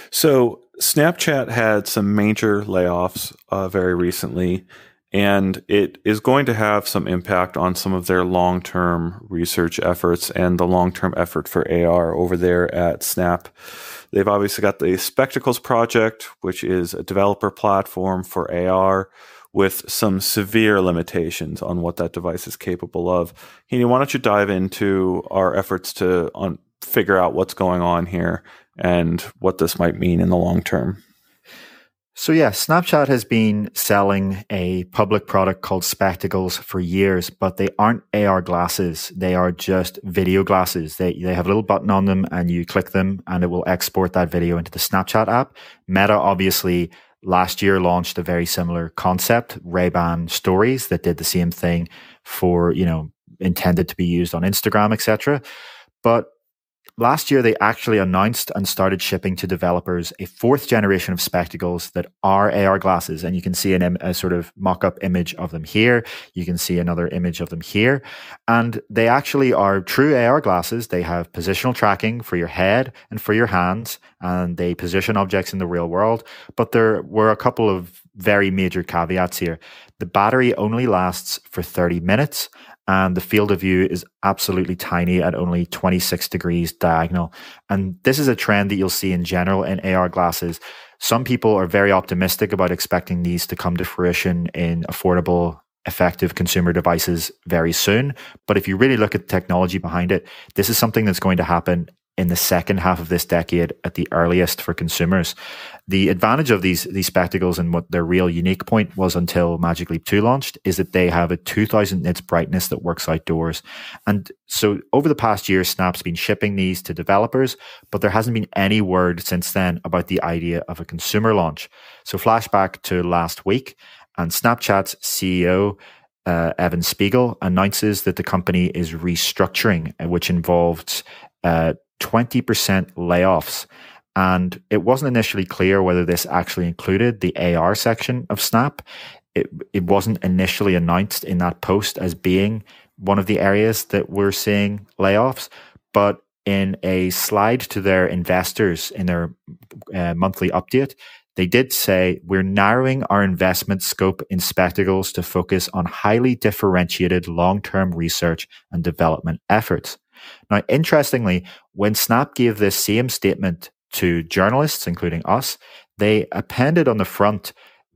So Snapchat had some major layoffs uh, very recently, and it is going to have some impact on some of their long-term research efforts and the long-term effort for A R over there at Snap. They've obviously got the Spectacles project, which is a developer platform for A R, with some severe limitations on what that device is capable of. Heaney, why don't you dive into our efforts to on, figure out what's going on here and what this might mean in the long term? So yeah, Snapchat has been selling a public product called Spectacles for years, but they aren't A R glasses. They are just video glasses. They they have a little button on them and you click them and it will export that video into the Snapchat app. Meta obviously last year launched a very similar concept, Ray-Ban Stories, that did the same thing for, you know, intended to be used on Instagram, et cetera. But last year, they actually announced and started shipping to developers a fourth generation of spectacles that are A R glasses. And you can see an, a sort of mock-up image of them here. You can see another image of them here. And they actually are true A R glasses. They have positional tracking for your head and for your hands, and they position objects in the real world. But there were a couple of very major caveats here. The battery only lasts for thirty minutes. And the field of view is absolutely tiny at only twenty-six degrees diagonal. And this is a trend that you'll see in general in A R glasses. Some people are very optimistic about expecting these to come to fruition in affordable, effective consumer devices very soon. But if you really look at the technology behind it, this is something that's going to happen in the second half of this decade at the earliest for consumers. The advantage of these these spectacles and what their real unique point was until Magic Leap two launched is that they have a two thousand nits brightness that works outdoors. And so over the past year, Snap's been shipping these to developers, but there hasn't been any word since then about the idea of a consumer launch. So flashback to last week, and Snapchat's C E O, uh, Evan Spiegel, announces that the company is restructuring, which involves uh, twenty percent layoffs. And it wasn't initially clear whether this actually included the A R section of Snap. It, it wasn't initially announced in that post as being one of the areas that we're seeing layoffs. But in a slide to their investors in their uh, monthly update, they did say, we're narrowing our investment scope in spectacles to focus on highly differentiated long-term research and development efforts. Now, interestingly, when Snap gave this same statement to journalists, including us, they appended on the front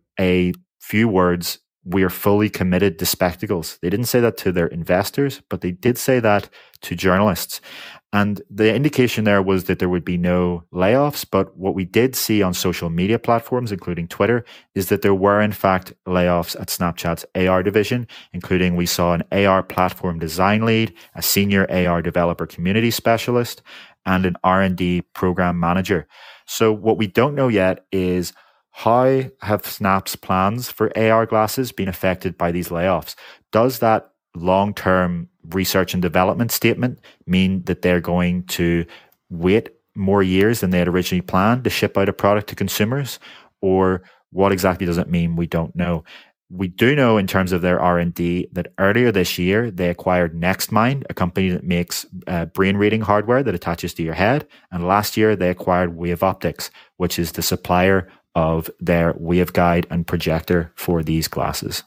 a few words, "We are fully committed to spectacles." They didn't say that to their investors, but they did say that to journalists. And the indication there was that there would be no layoffs. But what we did see on social media platforms, including Twitter, is that there were, in fact, layoffs at Snapchat's A R division, including we saw an A R platform design lead, a senior A R developer community specialist, and an R and D program manager. So what we don't know yet is how have Snap's plans for A R glasses been affected by these layoffs? Does that long-term research and development statement mean that they're going to wait more years than they had originally planned to ship out a product to consumers? Or what exactly does it mean? We don't know. We do know in terms of their R and D that earlier this year, they acquired NextMind, a company that makes uh, brain reading hardware that attaches to your head. And last year, they acquired Wave Optics, which is the supplier of their waveguide and projector for these glasses.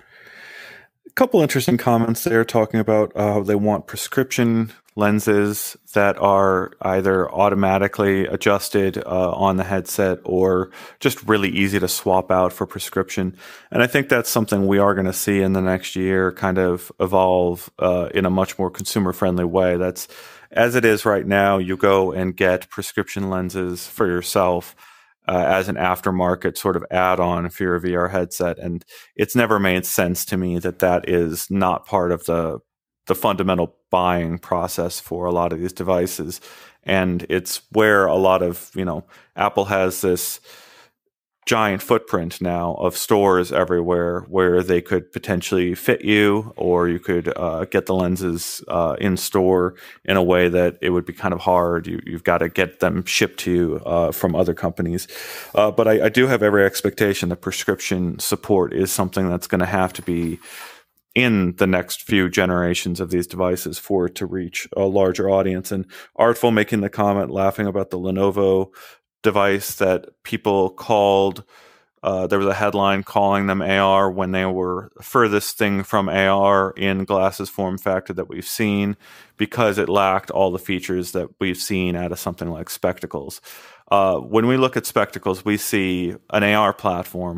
A couple interesting comments there talking about uh, how they want prescription lenses that are either automatically adjusted uh, on the headset or just really easy to swap out for prescription. And I think that's something we are going to see in the next year kind of evolve uh, in a much more consumer-friendly way. That's, as it is right now, you go and get prescription lenses for yourself Uh, as an aftermarket sort of add-on for your V R headset. And it's never made sense to me that that is not part of the the fundamental buying process for a lot of these devices. And it's where a lot of, you know, Apple has this giant footprint now of stores everywhere where they could potentially fit you, or you could uh, get the lenses uh, in store in a way that it would be kind of hard. You, you've got to get them shipped to you uh, from other companies. Uh, but I, I do have every expectation that prescription support is something that's going to have to be in the next few generations of these devices for it to reach a larger audience. And Artful making the comment, laughing about the Lenovo device that people called, uh, there was a headline calling them A R when they were the furthest thing from A R in glasses form factor that we've seen, because it lacked all the features that we've seen out of something like Spectacles. Uh, when we look at Spectacles, we see an A R platform,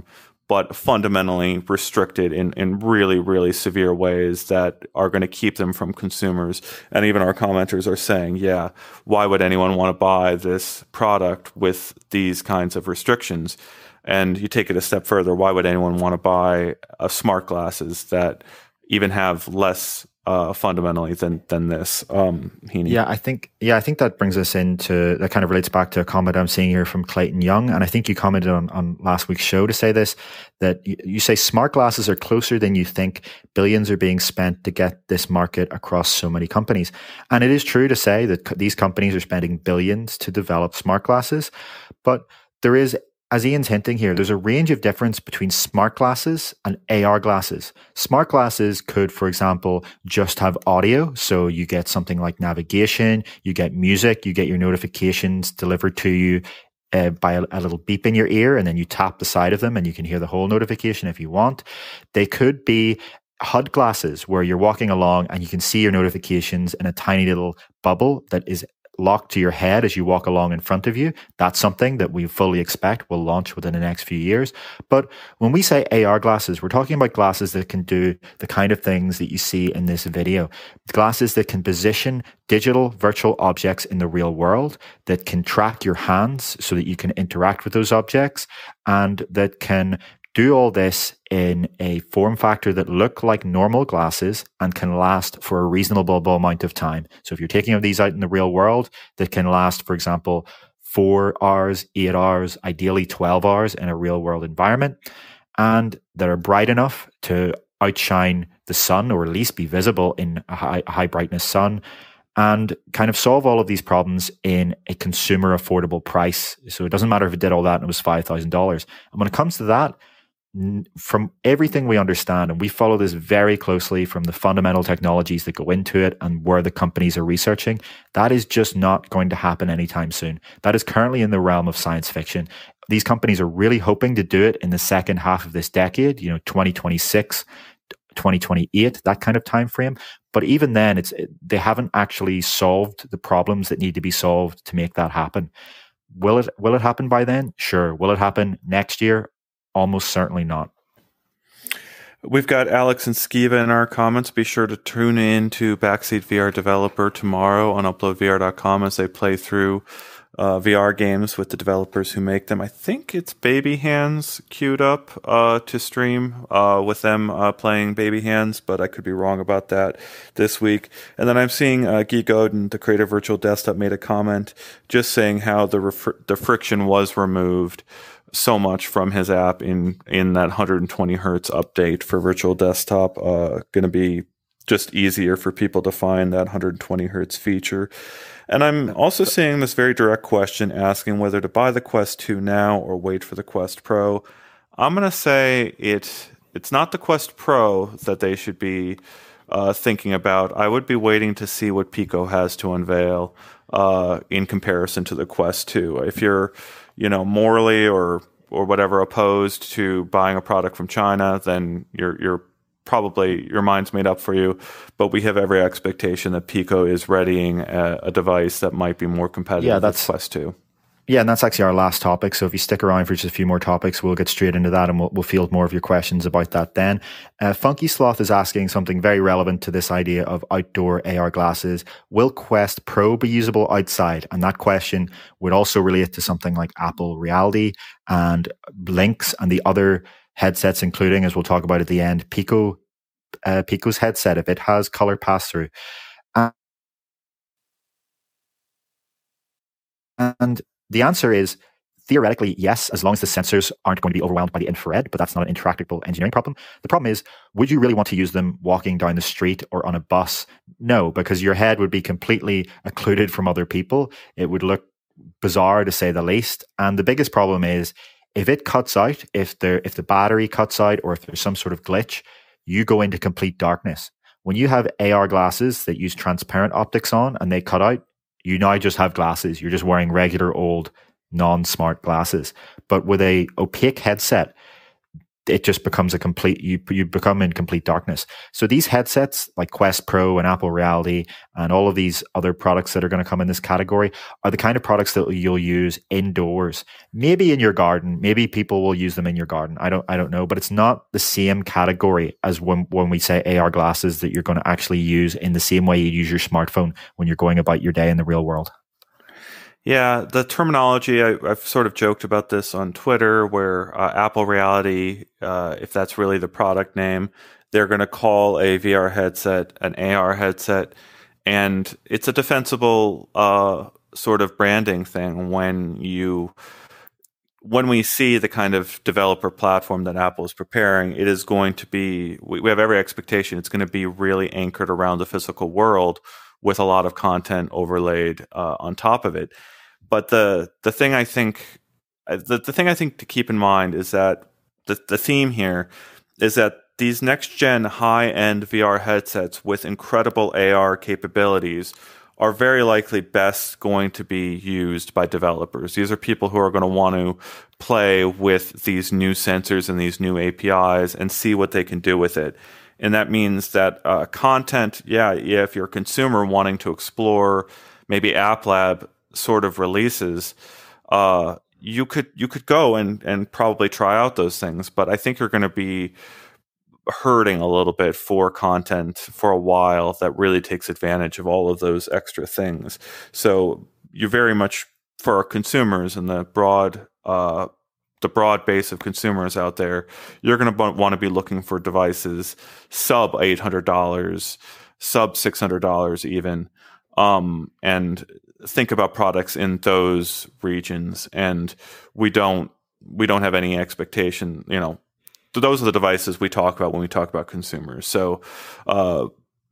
but fundamentally restricted in, in really, really severe ways that are going to keep them from consumers. And even our commenters are saying, yeah, why would anyone want to buy this product with these kinds of restrictions? And you take it a step further, why would anyone want to buy a smart glasses that even have less uh, fundamentally than than this? Um, Heaney. Yeah, I think yeah, I think that brings us into that kind of relates back to a comment I'm seeing here from Clayton Young, and I think you commented on, on last week's show to say this, that you, you say smart glasses are closer than you think. Billions are being spent to get this market across so many companies, and it is true to say that co- these companies are spending billions to develop smart glasses, but there is, as Ian's hinting here, there's a range of difference between smart glasses and A R glasses. Smart glasses could, for example, just have audio. So you get something like navigation, you get music, you get your notifications delivered to you uh, by a, a little beep in your ear, and then you tap the side of them and you can hear the whole notification if you want. They could be H U D glasses where you're walking along and you can see your notifications in a tiny little bubble that is locked to your head as you walk along in front of you. That's something that we fully expect will launch within the next few years. But when we say A R glasses, we're talking about glasses that can do the kind of things that you see in this video. Glasses that can position digital virtual objects in the real world, that can track your hands so that you can interact with those objects, and that can do all this in a form factor that look like normal glasses and can last for a reasonable amount of time. So if you're taking these out in the real world, that can last, for example, four hours, eight hours, ideally twelve hours in a real world environment, and that are bright enough to outshine the sun, or at least be visible in a high, a high brightness sun, and kind of solve all of these problems in a consumer affordable price. So it doesn't matter if it did all that and it was five thousand dollars. And when it comes to that, from everything we understand, and we follow this very closely from the fundamental technologies that go into it and where the companies are researching, that is just not going to happen anytime soon. That is currently in the realm of science fiction. These companies are really hoping to do it in the second half of this decade, you know, twenty twenty-six, twenty twenty-eight, that kind of time frame. But even then, it's they haven't actually solved the problems that need to be solved to make that happen. Will it will it happen by then? Sure. Will it happen next year? Almost certainly not. We've got Alex and Skiva in our comments. Be sure to tune in to Backseat V R Developer tomorrow on upload V R dot com as they play through uh, V R games with the developers who make them. I think it's Baby Hands queued up uh, to stream uh, with them uh, playing Baby Hands, but I could be wrong about that this week. And then I'm seeing uh, Geek Odin, the creator of Virtual Desktop, made a comment just saying how the ref- the friction was removed so much from his app in in that one hundred twenty hertz update for Virtual Desktop. Uh, going to be just easier for people to find that one hundred twenty hertz feature. And I'm also seeing this very direct question asking whether to buy the Quest two now or wait for the Quest Pro. I'm going to say it it's not the Quest Pro that they should be uh, thinking about. I would be waiting to see what Pico has to unveil uh, in comparison to the Quest two. If you're you know, morally or or whatever opposed to buying a product from China, then you're you're probably your mind's made up for you. But we have every expectation that Pico is readying a, a device that might be more competitive yeah, that's, with Quest two. Yeah, and that's actually our last topic. So if you stick around for just a few more topics, we'll get straight into that and we'll, we'll field more of your questions about that then. Uh, Funky Sloth is asking something very relevant to this idea of outdoor A R glasses. Will Quest Pro be usable outside? And that question would also relate to something like Apple Reality and Lynx and the other headsets, including, as we'll talk about at the end, Pico, uh, Pico's headset, if it has color pass-through. And the answer is theoretically yes, as long as the sensors aren't going to be overwhelmed by the infrared, but that's not an intractable engineering problem. The problem is, would you really want to use them walking down the street or on a bus? No, because your head would be completely occluded from other people. It would look bizarre to say the least. And the biggest problem is if it cuts out, if there, if the battery cuts out or if there's some sort of glitch, you go into complete darkness. When you have A R glasses that use transparent optics on and they cut out, you now just have glasses. You're just wearing regular old non-smart glasses. But with a opaque headset, it just becomes a complete, you, you become in complete darkness. So these headsets like Quest Pro and Apple Reality and all of these other products that are going to come in this category are the kind of products that you'll use indoors, maybe in your garden. Maybe people will use them in your garden. I don't, I don't know, but it's not the same category as when, when we say A R glasses that you're going to actually use in the same way you use your smartphone when you're going about your day in the real world. Yeah, the terminology, I, I've sort of joked about this on Twitter where uh, Apple Reality, uh, if that's really the product name, they're going to call a V R headset an A R headset. And it's a defensible uh, sort of branding thing when you, when we see the kind of developer platform that Apple is preparing, it is going to be, we, we have every expectation it's going to be really anchored around the physical world with a lot of content overlaid uh, on top of it. But the the thing I think the, the thing I think to keep in mind is that the the theme here is that these next gen high end V R headsets with incredible A R capabilities are very likely best going to be used by developers. These are people who are going to want to play with these new sensors and these new A P Is and see what they can do with it. And that means that uh, content, yeah, yeah, if you're a consumer wanting to explore maybe App Lab sort of releases, uh, you could you could go and, and probably try out those things. But I think you're going to be hurting a little bit for content for a while that really takes advantage of all of those extra things. So you're very much, for our consumers and the broad uh the broad base of consumers out there, you're going to want to be looking for devices sub eight hundred dollars, sub six hundred dollars even, um, and think about products in those regions. And we don't we don't have any expectation, you know, those are the devices we talk about when we talk about consumers. So uh,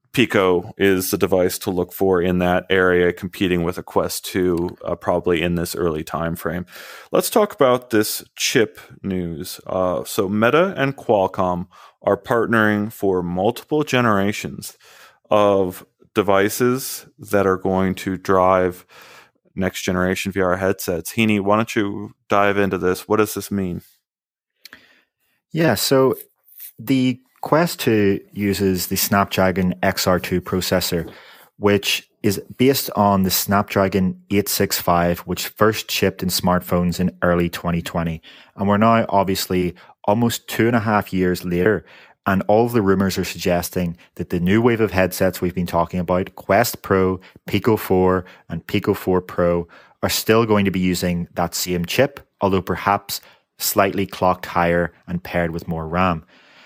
Pico is the device to look for in that area, competing with a Quest two uh, probably in this early time frame. Let's talk about this chip news. Uh, so Meta and Qualcomm are partnering for multiple generations of devices that are going to drive next generation V R headsets. Heaney, why don't you dive into this? What does this mean? Yeah, so the Quest two uses the Snapdragon X R two processor, which is based on the Snapdragon eight sixty-five, which first shipped in smartphones in early twenty twenty. And we're now obviously almost two and a half years later, and all of the rumors are suggesting that the new wave of headsets we've been talking about, Quest Pro, Pico four, and Pico four Pro, are still going to be using that same chip, although perhaps slightly clocked higher and paired with more RAM.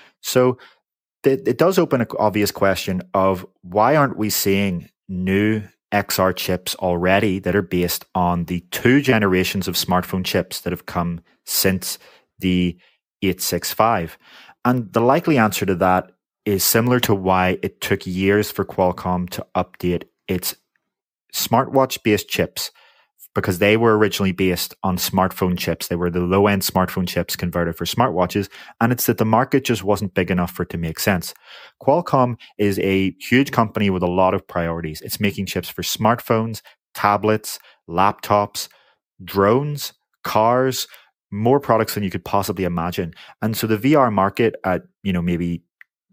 So it, it does open an obvious question of why aren't we seeing new X R chips already that are based on the two generations of smartphone chips that have come since the eight sixty-five? And the likely answer to that is similar to why it took years for Qualcomm to update its smartwatch-based chips, because they were originally based on smartphone chips. They were the low-end smartphone chips converted for smartwatches, and it's that the market just wasn't big enough for it to make sense. Qualcomm is a huge company with a lot of priorities. It's making chips for smartphones, tablets, laptops, drones, cars, more products than you could possibly imagine. And so the V R market at, you know, maybe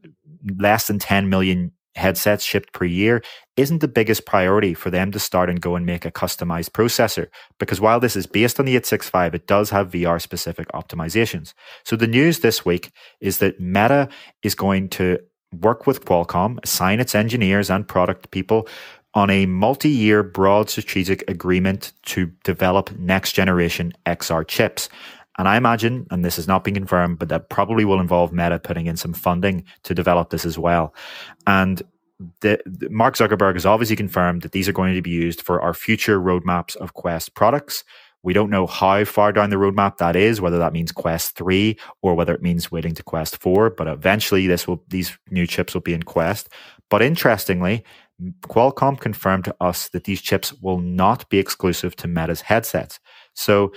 less than ten million headsets shipped per year isn't the biggest priority for them to start and go and make a customized processor, because while this is based on the eight sixty-five, it does have V R specific optimizations. So the news this week is that Meta is going to work with Qualcomm, assign its engineers and product people on a multi-year broad strategic agreement to develop next generation X R chips. And I imagine, and this has not been confirmed, but that probably will involve Meta putting in some funding to develop this as well. And the, the, Mark Zuckerberg has obviously confirmed that these are going to be used for our future roadmaps of Quest products. We don't know how far down the roadmap that is, whether that means Quest three or whether it means waiting to Quest four, but eventually this will these new chips will be in Quest. But interestingly, Qualcomm confirmed to us that these chips will not be exclusive to Meta's headsets. So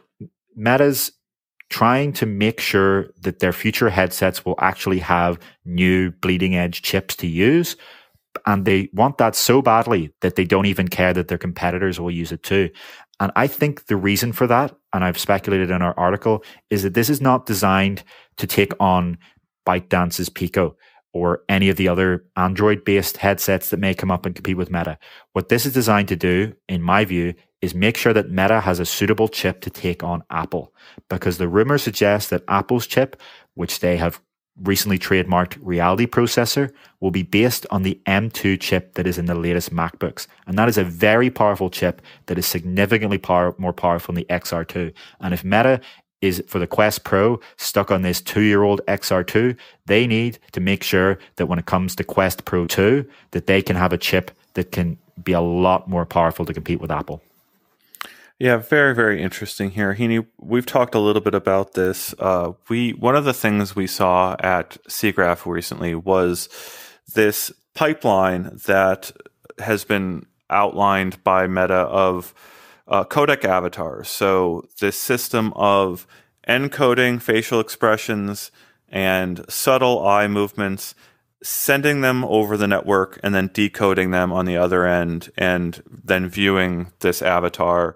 Meta's trying to make sure that their future headsets will actually have new bleeding edge chips to use. And they want that so badly that they don't even care that their competitors will use it too. And I think the reason for that, and I've speculated in our article, is that this is not designed to take on ByteDance's Pico or any of the other Android-based headsets that may come up and compete with Meta. What this is designed to do, in my view, is make sure that Meta has a suitable chip to take on Apple. Because the rumors suggest that Apple's chip, which they have recently trademarked Reality Processor, will be based on the M two chip that is in the latest MacBooks. And that is a very powerful chip that is significantly power, more powerful than the X R two. And if Meta is, for the Quest Pro, stuck on this two-year-old X R two, they need to make sure that when it comes to Quest Pro two, that they can have a chip that can be a lot more powerful to compete with Apple. Yeah, very, very interesting here. Heaney, we've talked a little bit about this. Uh, we One of the things we saw at SIGGRAPH recently was this pipeline that has been outlined by Meta of uh, codec avatars. So this system of encoding facial expressions and subtle eye movements, sending them over the network and then decoding them on the other end, and then viewing this avatar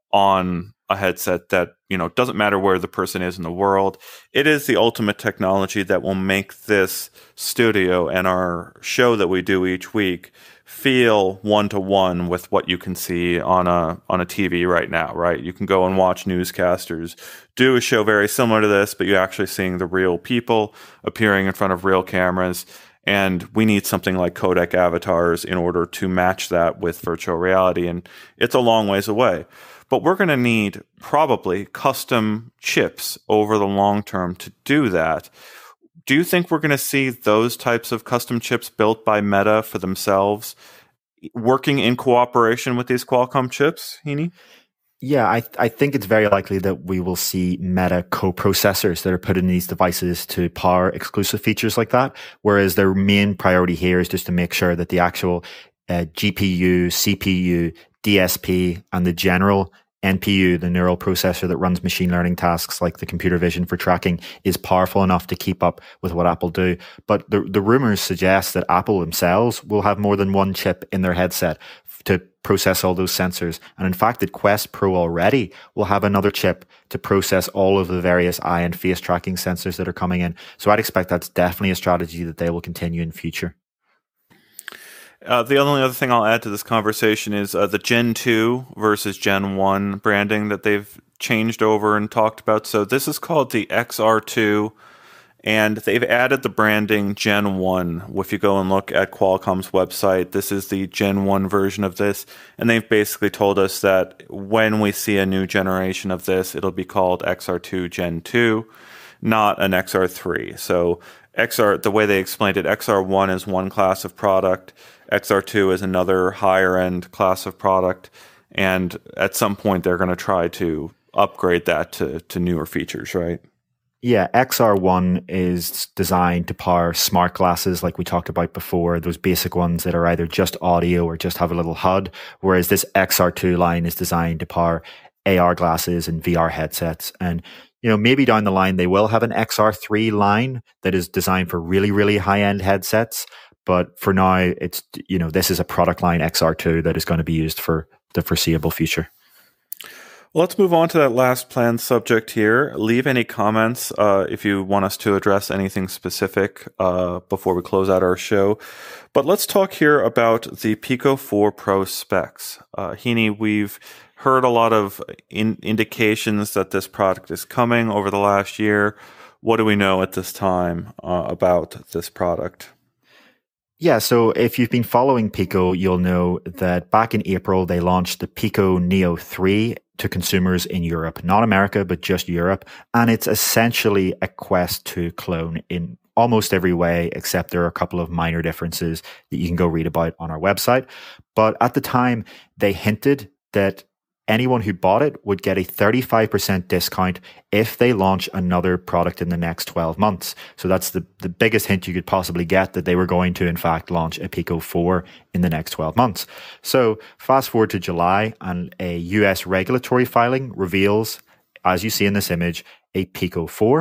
on a headset that, you know, doesn't matter where the person is in the world. It is the ultimate technology that will make this studio and our show that we do each week feel one-to-one with what you can see on a on a T V right now, right? You can go and watch newscasters do a show very similar to this, but you're actually seeing the real people appearing in front of real cameras. And we need something like codec avatars in order to match that with virtual reality. And it's a long ways away. But we're going to need probably custom chips over the long term to do that. Do you think we're going to see those types of custom chips built by Meta for themselves working in cooperation with these Qualcomm chips, Heaney? Yeah, I I think it's very likely that we will see Meta co-processors that are put in these devices to power exclusive features like that, whereas their main priority here is just to make sure that the actual uh, G P U, C P U, D S P, and the general N P U, the neural processor that runs machine learning tasks like the computer vision for tracking, is powerful enough to keep up with what Apple do. But the, the rumors suggest that Apple themselves will have more than one chip in their headset to process all those sensors. And in fact, that Quest Pro already will have another chip to process all of the various eye and face tracking sensors that are coming in. So I'd expect that's definitely a strategy that they will continue in future. Uh, the only other thing I'll add to this conversation is uh, the Gen two versus Gen one branding that they've changed over and talked about. So this is called the X R two, and they've added the branding Gen one. If you go and look at Qualcomm's website, this is the Gen one version of this, and they've basically told us that when we see a new generation of this, it'll be called X R two Gen two, not an X R three. So X R, the way they explained it, X R one is one class of product, X R two is another higher end class of product, and at some point they're going to try to upgrade that to, to newer features, right? Yeah, X R one is designed to power smart glasses like we talked about before, those basic ones that are either just audio or just have a little H U D, whereas this X R two line is designed to power A R glasses and V R headsets. And you know, maybe down the line they will have an X R three line that is designed for really, really high-end headsets. But for now, it's, you know, this is a product line X R two that is going to be used for the foreseeable future. Well, let's move on to that last planned subject here. Leave any comments uh, if you want us to address anything specific uh, before we close out our show. But let's talk here about the Pico four Pro specs. Uh, Heaney, we've heard a lot of in- indications that this product is coming over the last year. What do we know at this time uh, about this product? Yeah, so if you've been following Pico, you'll know that back in April, they launched the Pico Neo three to consumers in Europe, not America, but just Europe. And it's essentially a Quest two clone in almost every way, except there are a couple of minor differences that you can go read about on our website. But at the time, they hinted that anyone who bought it would get a thirty-five percent discount if they launch another product in the next twelve months. So that's the, the biggest hint you could possibly get, that they were going to, in fact, launch a Pico four in the next twelve months. So fast forward to July, and a U S regulatory filing reveals, as you see in this image, a Pico four.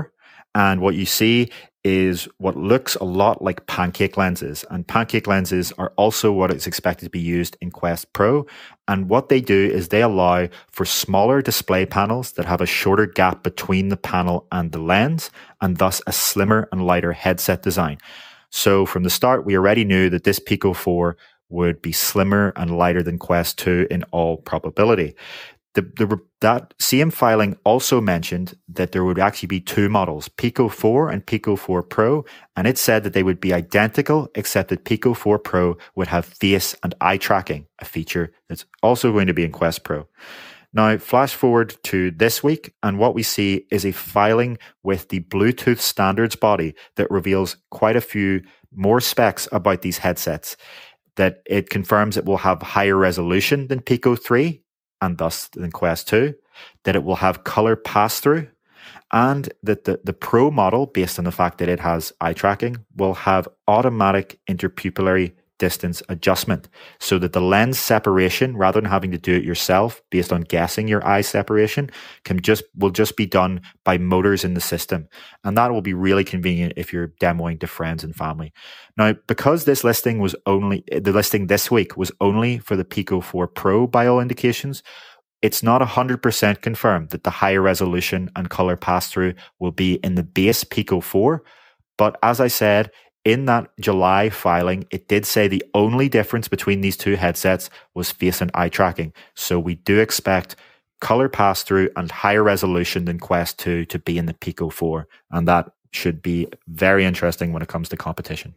And what you see is what looks a lot like pancake lenses. And pancake lenses are also what is expected to be used in Quest Pro. And what they do is they allow for smaller display panels that have a shorter gap between the panel and the lens, and thus a slimmer and lighter headset design. So from the start, we already knew that this Pico four would be slimmer and lighter than Quest two in all probability. The, the, that same filing also mentioned that there would actually be two models, Pico four and Pico four Pro, and it said that they would be identical, except that Pico four Pro would have face and eye tracking, a feature that's also going to be in Quest Pro. Now, flash forward to this week, and what we see is a filing with the Bluetooth standards body that reveals quite a few more specs about these headsets, that it confirms it will have higher resolution than Pico three, and thus than Quest two, that it will have color pass-through, and that the, the Pro model, based on the fact that it has eye tracking, will have automatic interpupillary distance adjustment, so that the lens separation, rather than having to do it yourself based on guessing your eye separation, can just will just be done by motors in the system. And that will be really convenient if you're demoing to friends and family. Now, because this listing was only the listing this week was only for the Pico four Pro by all indications, it's not one hundred percent confirmed that the higher resolution and color pass-through will be in the base Pico four. But as I said, in that July filing, it did say the only difference between these two headsets was face and eye tracking. So we do expect color pass-through and higher resolution than Quest two to be in the Pico four. And that should be very interesting when it comes to competition.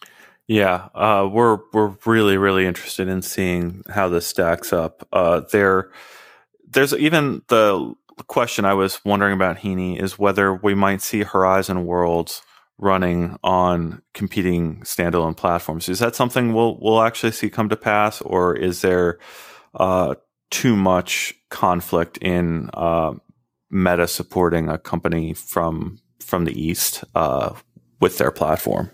Yeah, uh, we're we're really, really interested in seeing how this stacks up. Uh, there, there's even the question I was wondering about, Heaney, is whether we might see Horizon Worlds running on competing standalone platforms. Is that something we'll we'll actually see come to pass, or is there uh, too much conflict in uh, Meta supporting a company from from the East uh, with their platform?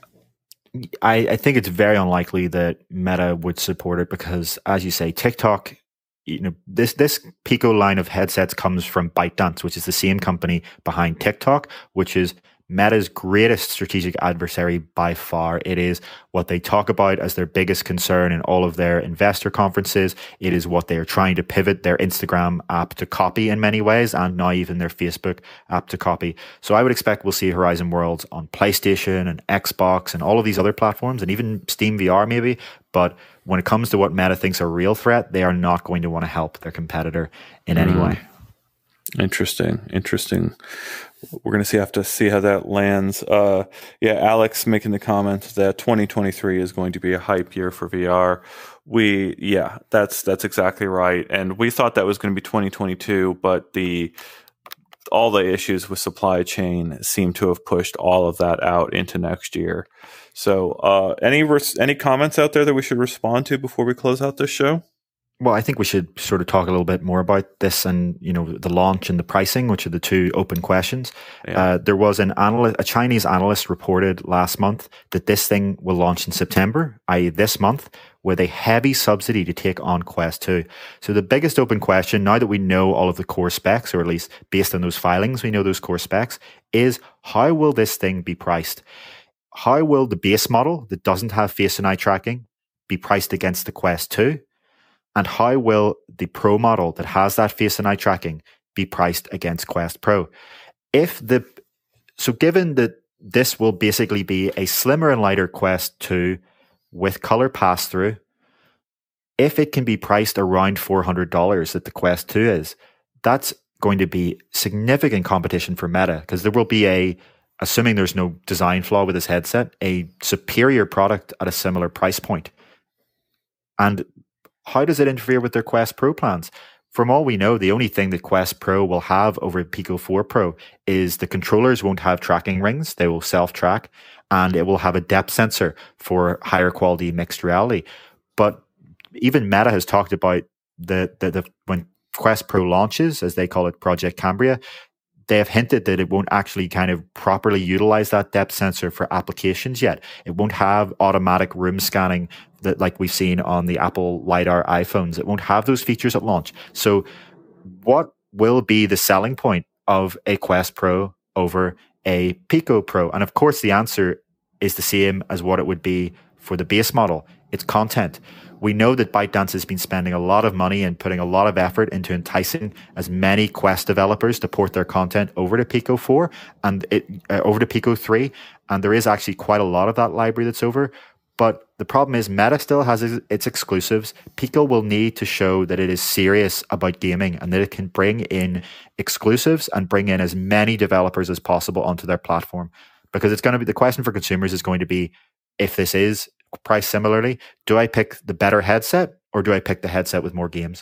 I, I think it's very unlikely that Meta would support it because, as you say, TikTok, you know, this this Pico line of headsets comes from ByteDance, which is the same company behind TikTok, which is Meta's greatest strategic adversary by far. It is what they talk about as their biggest concern in all of their investor conferences. It is what they are trying to pivot their Instagram app to copy in many ways, and now even their Facebook app to copy. So I would expect we'll see Horizon Worlds on PlayStation and Xbox and all of these other platforms, and even Steam V R maybe. But when it comes to what Meta thinks a real threat, they are not going to want to help their competitor in any mm. way. Interesting, interesting. We're going to see have to see how that lands. Uh, yeah, Alex making the comment that twenty twenty-three is going to be a hype year for V R. We, yeah, that's that's exactly right. And we thought that was going to be twenty twenty-two, but the all the issues with supply chain seem to have pushed all of that out into next year. So, uh, any res- any comments out there that we should respond to before we close out this show? Well, I think we should sort of talk a little bit more about this and, you know, the launch and the pricing, which are the two open questions. Yeah. Uh, there was an analyst, a Chinese analyst reported last month that this thing will launch in September, that is this month, with a heavy subsidy to take on Quest two. So the biggest open question, now that we know all of the core specs, or at least based on those filings, we know those core specs, is how will this thing be priced? How will the base model that doesn't have face and eye tracking be priced against the Quest two? And how will the Pro model that has that face and eye tracking be priced against Quest Pro? If the so given that this will basically be a slimmer and lighter Quest two with color pass through, if it can be priced around four hundred dollars that the Quest two is, that's going to be significant competition for Meta, because there will be a, assuming there's no design flaw with this headset, a superior product at a similar price point. And how does it interfere with their Quest Pro plans? From all we know, the only thing that Quest Pro will have over Pico four Pro is the controllers won't have tracking rings. They will self-track, and it will have a depth sensor for higher quality mixed reality. But even Meta has talked about the, the, the when Quest Pro launches, as they call it, Project Cambria, they have hinted that it won't actually kind of properly utilize that depth sensor for applications yet. It won't have automatic room scanning that like we've seen on the Apple LiDAR iPhones. It won't have those features at launch. So what will be the selling point of a Quest Pro over a Pico Pro? And of course, the answer is the same as what it would be for the base model. It's content. We know that ByteDance has been spending a lot of money and putting a lot of effort into enticing as many Quest developers to port their content over to Pico four and it, uh, over to Pico three. And there is actually quite a lot of that library that's over. But the problem is Meta still has its exclusives. Pico will need to show that it is serious about gaming and that it can bring in exclusives and bring in as many developers as possible onto their platform. Because it's going to be, the question for consumers is going to be, if this is priced similarly, do I pick the better headset or do I pick the headset with more games?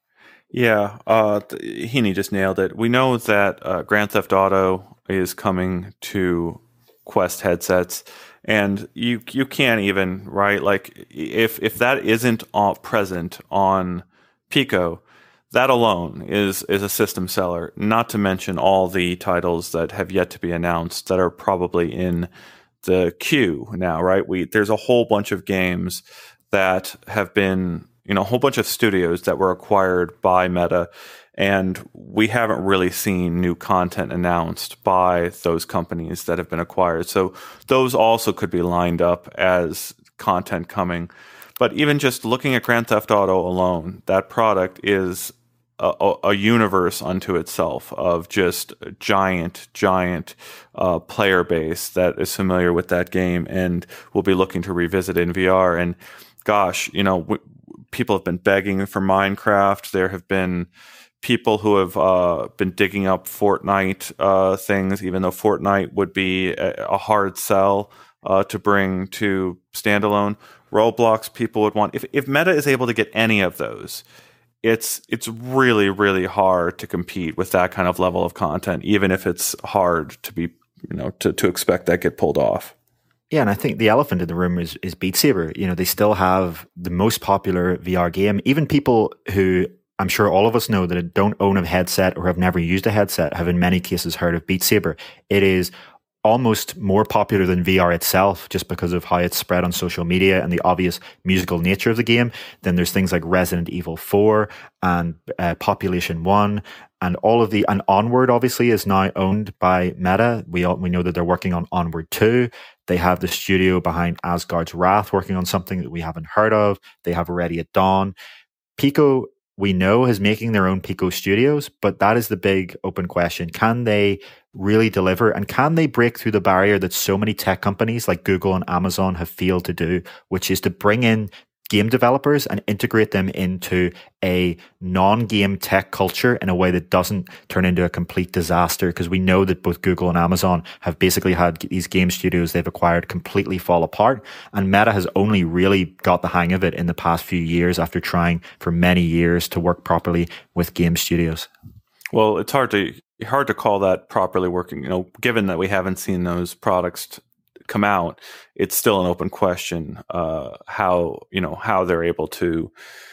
Yeah, uh, Heaney just nailed it. We know that uh, Grand Theft Auto is coming to Quest headsets, and you you can't even, right? Like, if if that isn't all present on Pico, that alone is is a system seller. Not to mention all the titles that have yet to be announced that are probably in the queue now, right? We there's a whole bunch of games that have been, you know, a whole bunch of studios that were acquired by Meta, and we haven't really seen new content announced by those companies that have been acquired. So those also could be lined up as content coming. But even just looking at Grand Theft Auto alone, that product is a, a universe unto itself of just a giant, giant uh, player base that is familiar with that game and will be looking to revisit in V R. And gosh, you know, w- people have been begging for Minecraft. There have been people who have uh, been digging up Fortnite uh, things, even though Fortnite would be a, a hard sell uh, to bring to standalone. Roblox, people would want. If if Meta is able to get any of those, it's it's really, really hard to compete with that kind of level of content, even if it's hard to be, you know, to, to expect that get pulled off. Yeah, and I think the elephant in the room is, is Beat Saber. You know, they still have the most popular V R game. Even people who, I'm sure all of us know, that don't own a headset or have never used a headset have in many cases heard of Beat Saber. It is almost more popular than V R itself just because of how it's spread on social media and the obvious musical nature of the game. Then there's things like Resident Evil four and uh, Population one, and all of the, and Onward obviously is now owned by Meta. We all, we know that they're working on Onward two. They have the studio behind Asgard's Wrath working on something that we haven't heard of. They have Already at Dawn. Pico, we know, is making their own Pico Studios, but that is the big open question. Can they really deliver? And can they break through the barrier that so many tech companies like Google and Amazon have failed to do, which is to bring in game developers and integrate them into a non-game tech culture in a way that doesn't turn into a complete disaster? Because we know that both Google and Amazon have basically had these game studios they've acquired completely fall apart, and Meta has only really got the hang of it in the past few years after trying for many years to work properly with game studios. Well, it's hard to hard to call that properly working, you know, given that we haven't seen those products come out. It's still an open question uh, how, you know, how they're able to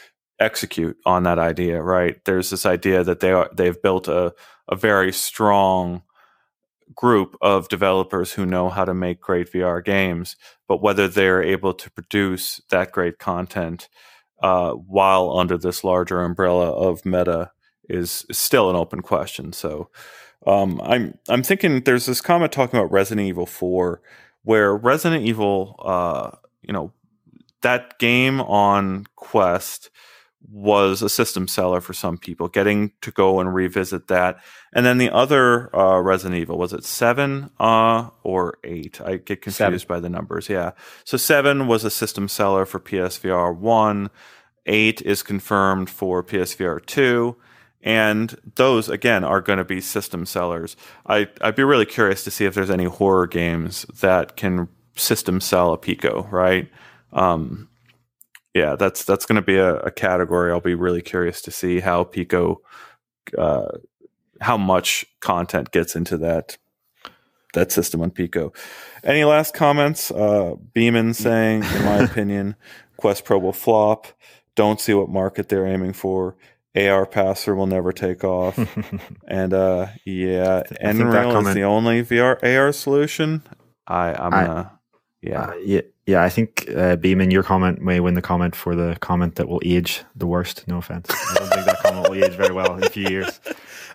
execute on that idea, right? There's this idea that they are they've built a a very strong group of developers who know how to make great V R games, but whether they're able to produce that great content uh, while under this larger umbrella of Meta is still an open question. So um, I'm I'm thinking there's this comment talking about Resident Evil four, where Resident Evil, uh, you know, that game on Quest was a system seller for some people, getting to go and revisit that. And then the other uh, Resident Evil, was it seven uh, or eight? I get confused seven. by the numbers. Yeah. So seven was a system seller for P S V R one. eight is confirmed for P S V R two. And those, again, are going to be system sellers. I, I'd be really curious to see if there's any horror games that can system sell a Pico, right? Um, yeah, that's that's going to be a, a category. I'll be really curious to see how Pico, uh, how much content gets into that that system on Pico. Any last comments? Uh, Beeman saying, in my opinion, Quest Pro will flop. Don't see what market they're aiming for. A R Passer will never take off. And uh, yeah, Nreal is the only V R A R solution. I, I'm I, gonna, yeah. Uh, yeah. Yeah, I think, uh, Beeman, your comment may win the comment for the comment that will age the worst. No offense. I don't think that comment will age very well in a few years.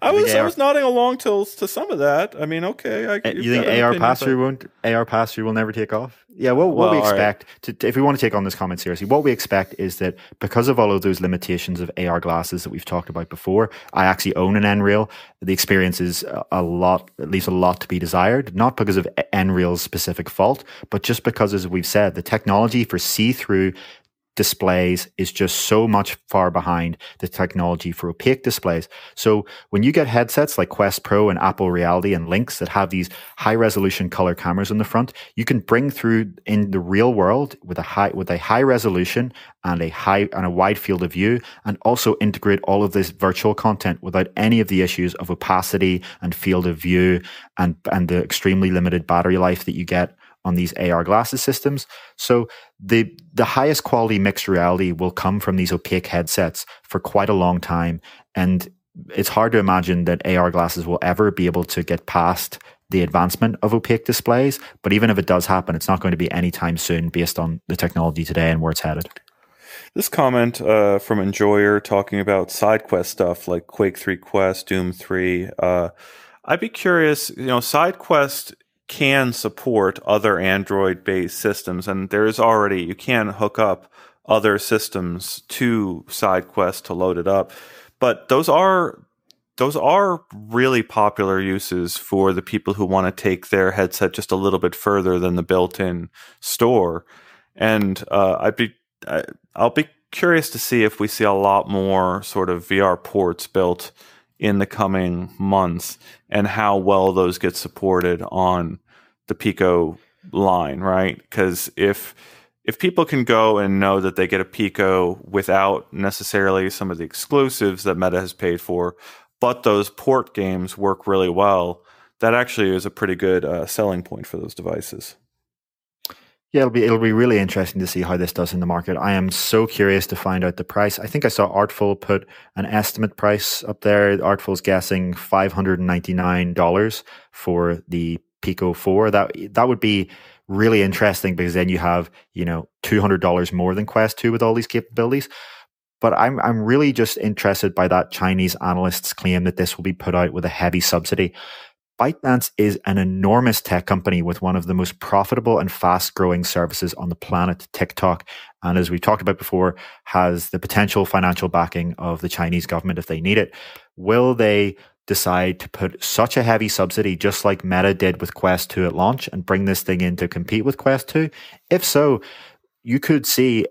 I was I was nodding along till to some of that. I mean, okay. I, you think A R pass-through won't A R pass-through will never take off? Yeah. Well, what well, we expect right. to, if we want to take on this comment seriously, what we expect is that because of all of those limitations of A R glasses that we've talked about before, I actually own an Nreal. The experience is a lot, at least a lot to be desired. Not because of Nreal's specific fault, but just because, as we've said, the technology for see-through displays is just so much far behind the technology for opaque displays. So when you get headsets like Quest Pro and Apple Reality and Lynx that have these high resolution color cameras on the front, you can bring through in the real world with a high with a high resolution and a high and a wide field of view, and also integrate all of this virtual content without any of the issues of opacity and field of view and and the extremely limited battery life that you get on these A R glasses systems. So the the highest quality mixed reality will come from these opaque headsets for quite a long time. And it's hard to imagine that A R glasses will ever be able to get past the advancement of opaque displays. But even if it does happen, it's not going to be anytime soon based on the technology today and where it's headed. This comment uh, from Enjoyer talking about side quest stuff like Quake three Quest, Doom three. Uh, I'd be curious, you know, side quest can support other Android-based systems, and there is already, you can hook up other systems to SideQuest to load it up. But those are those are really popular uses for the people who want to take their headset just a little bit further than the built-in store. And uh, I'd be I, I'll be curious to see if we see a lot more sort of V R ports built in the coming months, and how well those get supported on the Pico line, right? Because if if people can go and know that they get a Pico without necessarily some of the exclusives that Meta has paid for, but those port games work really well, that actually is a pretty good uh, selling point for those devices. Yeah, it'll be it'll be really interesting to see how this does in the market. I am so curious to find out the price. I think I saw Artful put an estimate price up there. Artful's guessing five hundred ninety-nine dollars for the Pico four. That that would be really interesting because then you have, you know, two hundred dollars more than Quest two with all these capabilities. But I'm I'm really just interested by that Chinese analyst's claim that this will be put out with a heavy subsidy. ByteDance is an enormous tech company with one of the most profitable and fast-growing services on the planet, TikTok. And as we talked about before, has the potential financial backing of the Chinese government if they need it. Will they decide to put such a heavy subsidy, just like Meta did with Quest two at launch, and bring this thing in to compete with Quest two? If so, you could see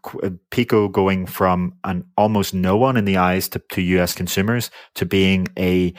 Pico going from an almost no one in the eyes to, to U S consumers to being a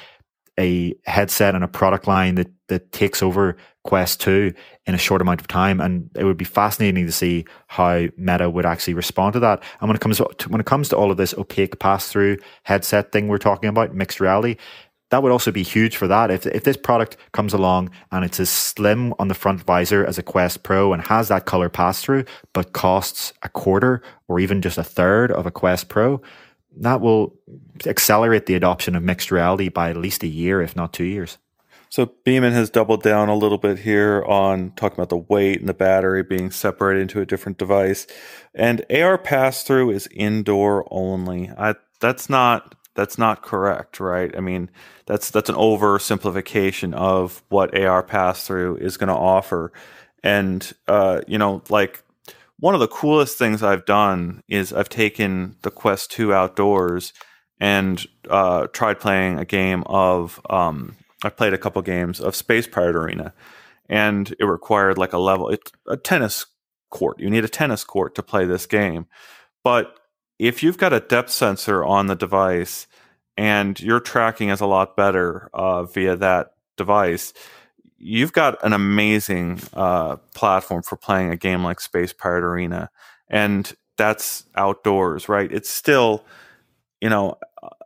a headset and a product line that that takes over Quest two in a short amount of time. And it would be fascinating to see how Meta would actually respond to that. And when it comes to, when it comes to all of this opaque pass-through headset thing we're talking about, mixed reality, that would also be huge for that. If if this product comes along and it's as slim on the front visor as a Quest Pro and has that color pass-through, but costs a quarter or even just a third of a Quest Pro, that will accelerate the adoption of mixed reality by at least a year, if not two years. So Beeman has doubled down a little bit here on talking about the weight and the battery being separated into a different device. And A R pass-through is indoor only. I, that's not that's not correct, right? I mean, that's that's an oversimplification of what A R pass-through is going to offer. And, uh, you know, like, one of the coolest things I've done is I've taken the Quest two outdoors and uh, tried playing a game of, um, I played a couple games of Space Pirate Arena, and it required like a level, it's a tennis court. You need a tennis court to play this game. But if you've got a depth sensor on the device and your tracking is a lot better uh, via that device, you've got an amazing uh, platform for playing a game like Space Pirate Arena. And that's outdoors, right? It's still, you know,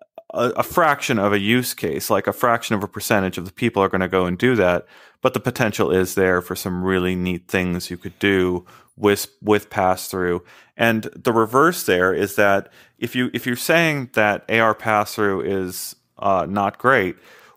a, a fraction of a use case, like a fraction of a percentage of the people are going to go and do that. But the potential is there for some really neat things you could do with with pass-through. And the reverse there is that if you if you're saying that A R pass-through is uh, not great,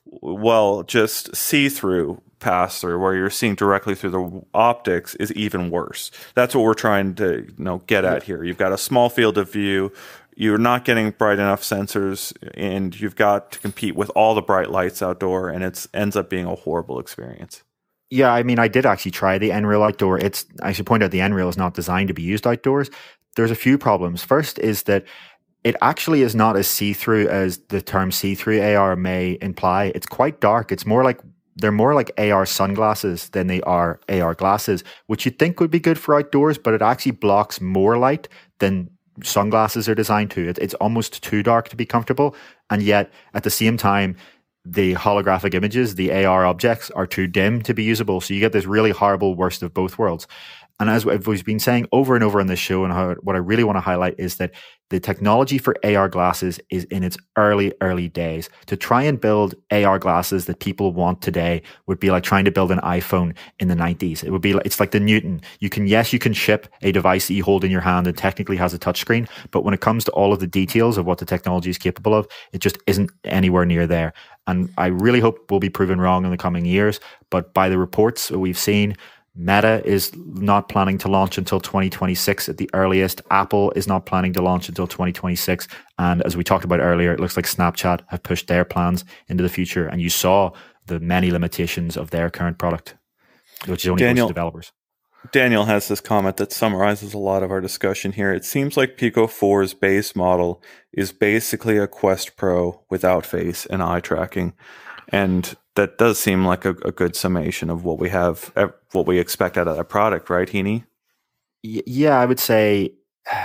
well, just see-through pass-through, where you're seeing directly through the optics, is even worse. That's what we're trying to, you know, get at here. You've got a small field of view, you're not getting bright enough sensors, and you've got to compete with all the bright lights outdoor, and it ends up being a horrible experience. Yeah, I mean, I did actually try the Nreal Outdoor. It's I should point out the Nreal is not designed to be used outdoors. There's a few problems. First is that it actually is not as see-through as the term see-through A R may imply. It's quite dark. It's more like they're more like A R sunglasses than they are A R glasses, which you'd think would be good for outdoors, but it actually blocks more light than sunglasses are designed to. It, it's almost too dark to be comfortable, and yet at the same time, the holographic images, the A R objects, are too dim to be usable. So you get this really horrible worst of both worlds. And as we've been saying over and over on this show, and how, what I really want to highlight is that the technology for A R glasses is in its early, early days. To try and build A R glasses that people want today would be like trying to build an iPhone in the nineties. It would be like, it's like the Newton. You can, yes, you can ship a device that you hold in your hand and technically has a touchscreen, but when it comes to all of the details of what the technology is capable of, it just isn't anywhere near there. And I really hope we'll be proven wrong in the coming years. But by the reports that we've seen, Meta is not planning to launch until twenty twenty-six at the earliest. Apple is not planning to launch until twenty twenty-six. And as we talked about earlier, it looks like Snapchat have pushed their plans into the future. And you saw the many limitations of their current product, which is only Daniel, for developers. Daniel has this comment that summarizes a lot of our discussion here. It seems like Pico four's base model is basically a Quest Pro without face and eye tracking. And that does seem like a, a good summation of what we have, what we expect out of that product, right, Heaney? Yeah, I would say,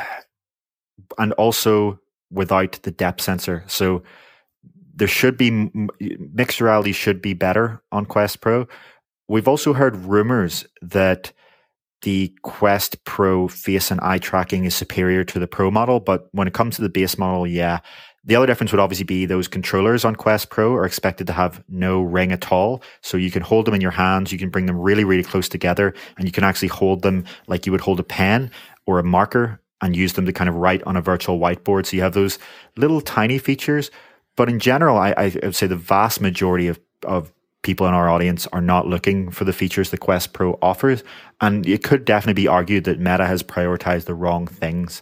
and also without the depth sensor. So there should be, mixed reality should be better on Quest Pro. We've also heard rumors that the Quest Pro face and eye tracking is superior to the Pro model, but when it comes to the base model, yeah. The other difference would obviously be those controllers on Quest Pro are expected to have no ring at all. So you can hold them in your hands, you can bring them really, really close together, and you can actually hold them like you would hold a pen or a marker and use them to kind of write on a virtual whiteboard. So you have those little tiny features. But in general, I, I would say the vast majority of, of people in our audience are not looking for the features the Quest Pro offers. And it could definitely be argued that Meta has prioritized the wrong things.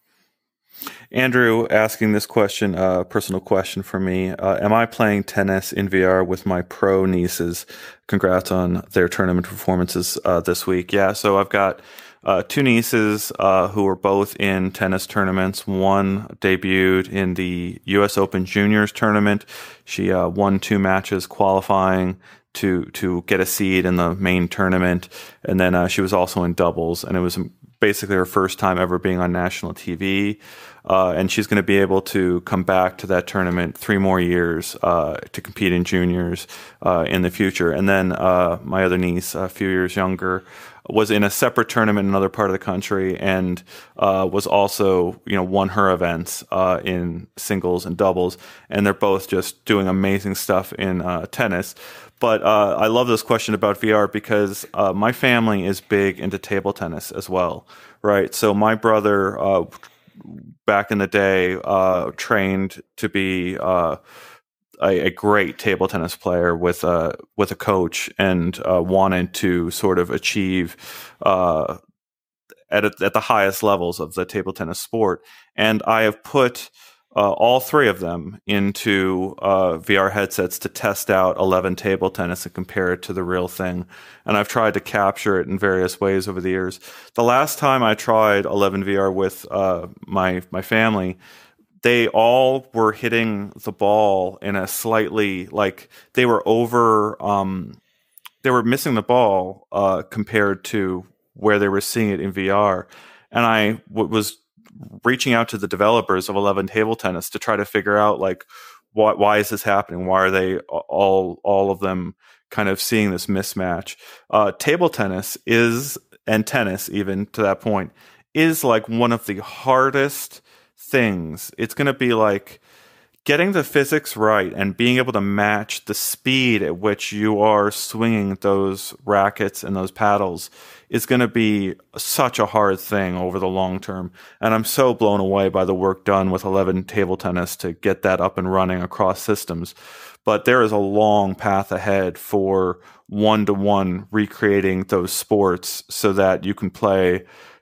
Andrew asking this question, a uh, personal question for me. Uh, am I playing tennis in V R with my pro nieces? Congrats on their tournament performances uh, this week. Yeah, so I've got uh, two nieces uh, who are both in tennis tournaments. One debuted in the U S Open Juniors tournament. She uh, won two matches qualifying to to get a seed in the main tournament. And then uh, she was also in doubles, and it was basically her first time ever being on national T V. Uh, and she's going to be able to come back to that tournament three more years uh, to compete in juniors uh, in the future. And then uh, my other niece, a few years younger, was in a separate tournament in another part of the country, and uh, was also, you know, won her events uh, in singles and doubles. And they're both just doing amazing stuff in uh, tennis. But uh, I love this question about V R because uh, my family is big into table tennis as well, right? So my brother, uh, back in the day, uh, trained to be uh, a, a great table tennis player with a with a coach, and uh, wanted to sort of achieve uh, at a, at the highest levels of the table tennis sport. And I have put Uh, all three of them into uh, V R headsets to test out eleven table tennis and compare it to the real thing. And I've tried to capture it in various ways over the years. The last time I tried eleven V R with uh, my my family, they all were hitting the ball in a slightly, like, they were over, um, they were missing the ball uh, compared to where they were seeing it in V R. And I w- was reaching out to the developers of eleven table tennis to try to figure out, like, why, why is this happening? Why are they all, all of them kind of seeing this mismatch? Uh, table tennis is, and tennis even to that point, is like one of the hardest things. It's going to be like getting the physics right and being able to match the speed at which you are swinging those rackets and those paddles is going to be such a hard thing over the long term. And I'm so blown away by the work done with eleven table tennis to get that up and running across systems. But there is a long path ahead for one-to-one recreating those sports so that you can play,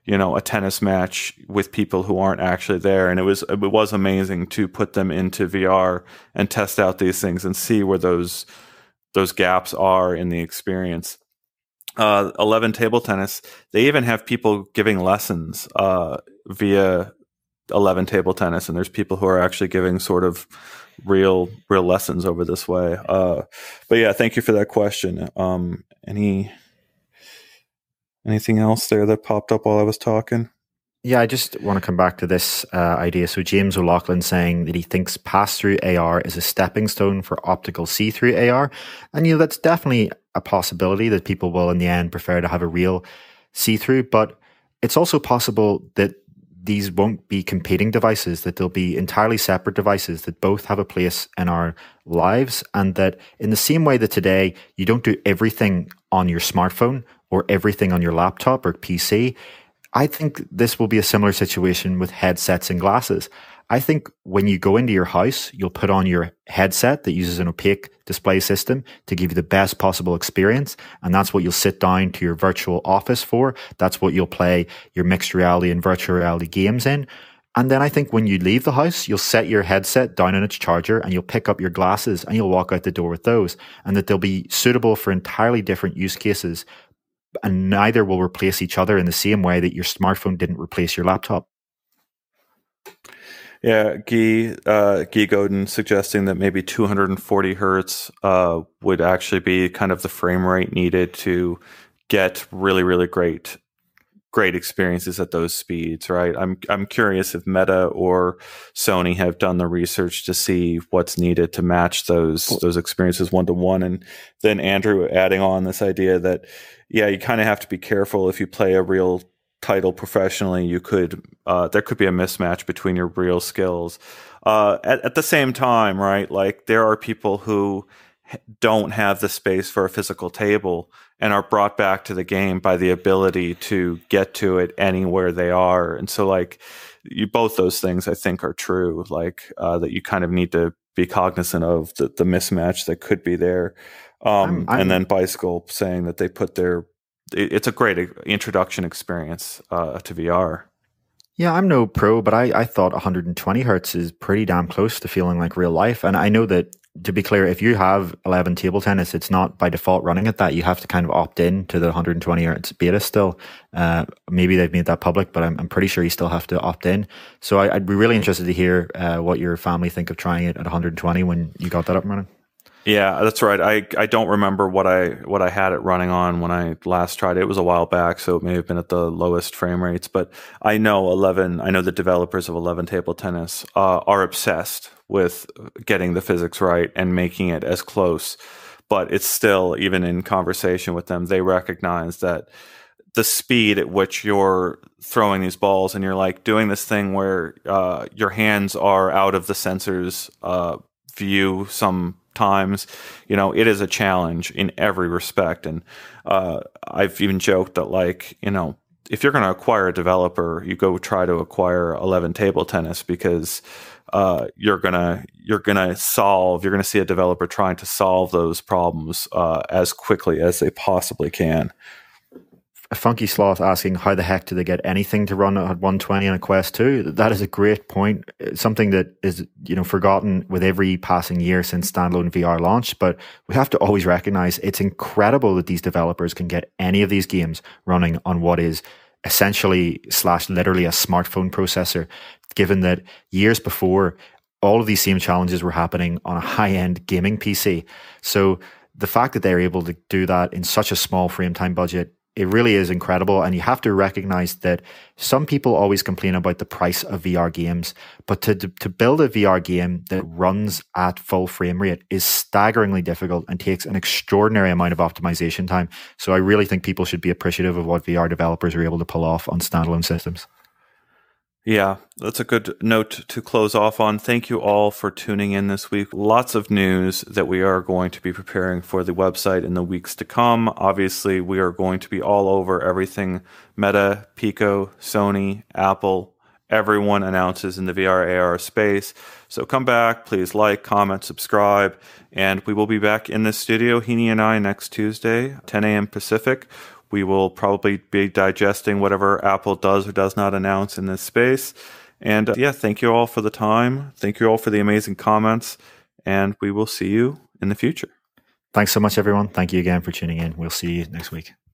you know, a tennis match with people who aren't actually there. And it was, it was amazing to put them into V R and test out these things and see where those, those gaps are in the experience. Uh, eleven table tennis, they even have people giving lessons, uh, via eleven table tennis. And there's people who are actually giving sort of real, real lessons over this way. Uh, but yeah, thank you for that question. Um, any, Anything else there that popped up while I was talking? Yeah, I just want to come back to this uh, idea. So James O'Loughlin saying that he thinks pass-through A R is a stepping stone for optical see-through A R. And, you know, that's definitely a possibility that people will in the end prefer to have a real see-through. But it's also possible that these won't be competing devices, that they'll be entirely separate devices that both have a place in our lives. And that in the same way that today you don't do everything on your smartphone or everything on your laptop or P C, I think this will be a similar situation with headsets and glasses. I think when you go into your house, you'll put on your headset that uses an opaque display system to give you the best possible experience. And that's what you'll sit down to your virtual office for. That's what you'll play your mixed reality and virtual reality games in. And then I think when you leave the house, you'll set your headset down on its charger and you'll pick up your glasses and you'll walk out the door with those. And that they'll be suitable for entirely different use cases. And neither will replace each other in the same way that your smartphone didn't replace your laptop. Yeah, Guy, uh, Guy Godin suggesting that maybe two hundred forty hertz uh, would actually be kind of the frame rate needed to get really, really great, great experiences at those speeds, right? I'm I'm curious if Meta or Sony have done the research to see what's needed to match those those experiences one to one. And then Andrew adding on this idea that, yeah, you kind of have to be careful if you play a real title professionally. You could uh, there could be a mismatch between your real skills. Uh, at, at the same time, right? Like there are people who don't have the space for a physical table and are brought back to the game by the ability to get to it anywhere they are. And so like you, both those things I think are true, like uh, that you kind of need to be cognizant of the, the mismatch that could be there. Um, I'm, I'm, and then Bicycle saying that they put their, it, it's a great introduction experience uh, to V R. Yeah, I'm no pro, but I, I thought one hundred twenty hertz is pretty damn close to feeling like real life. And I know that, to be clear, if you have eleven table tennis, it's not by default running at that. You have to kind of opt in to the one hundred twenty hertz beta still. Uh, maybe they've made that public, but I'm, I'm pretty sure you still have to opt in. So I, I'd be really interested to hear uh, what your family think of trying it at one hundred twenty when you got that up and running. Yeah, that's right. I, I don't remember what I what I had it running on when I last tried it. It was a while back, so it may have been at the lowest frame rates. But I know eleven. I know the developers of eleven table tennis uh, are obsessed with getting the physics right and making it as close. But it's still, even in conversation with them, they recognize that the speed at which you're throwing these balls and you're like doing this thing where uh, your hands are out of the sensor's uh, view some times, you know, it is a challenge in every respect. And uh, I've even joked that, like, you know, if you're going to acquire a developer, you go try to acquire eleven table tennis, because uh, you're gonna you're gonna solve you're gonna see a developer trying to solve those problems uh, as quickly as they possibly can. A Funky Sloth asking, how the heck do they get anything to run at one twenty on a Quest two? That is a great point. It's something that is, you know, forgotten with every passing year since standalone V R launched. But we have to always recognize it's incredible that these developers can get any of these games running on what is essentially slash literally a smartphone processor, given that years before, all of these same challenges were happening on a high-end gaming P C. So the fact that they're able to do that in such a small frame time budget, it really is incredible. And you have to recognize that some people always complain about the price of V R games, but to, to build a V R game that runs at full frame rate is staggeringly difficult and takes an extraordinary amount of optimization time. So I really think people should be appreciative of what V R developers are able to pull off on standalone systems. Yeah, that's a good note to close off on. Thank you all for tuning in this week. Lots of news that we are going to be preparing for the website in the weeks to come. Obviously, we are going to be all over everything Meta, Pico, Sony, Apple. Everyone announces in the V R A R space. So come back, please like, comment, subscribe, and we will be back in the studio, Heaney and I, next Tuesday, ten a.m. Pacific, we will probably be digesting whatever Apple does or does not announce in this space. And uh, yeah, thank you all for the time. Thank you all for the amazing comments. And we will see you in the future. Thanks so much, everyone. Thank you again for tuning in. We'll see you next week.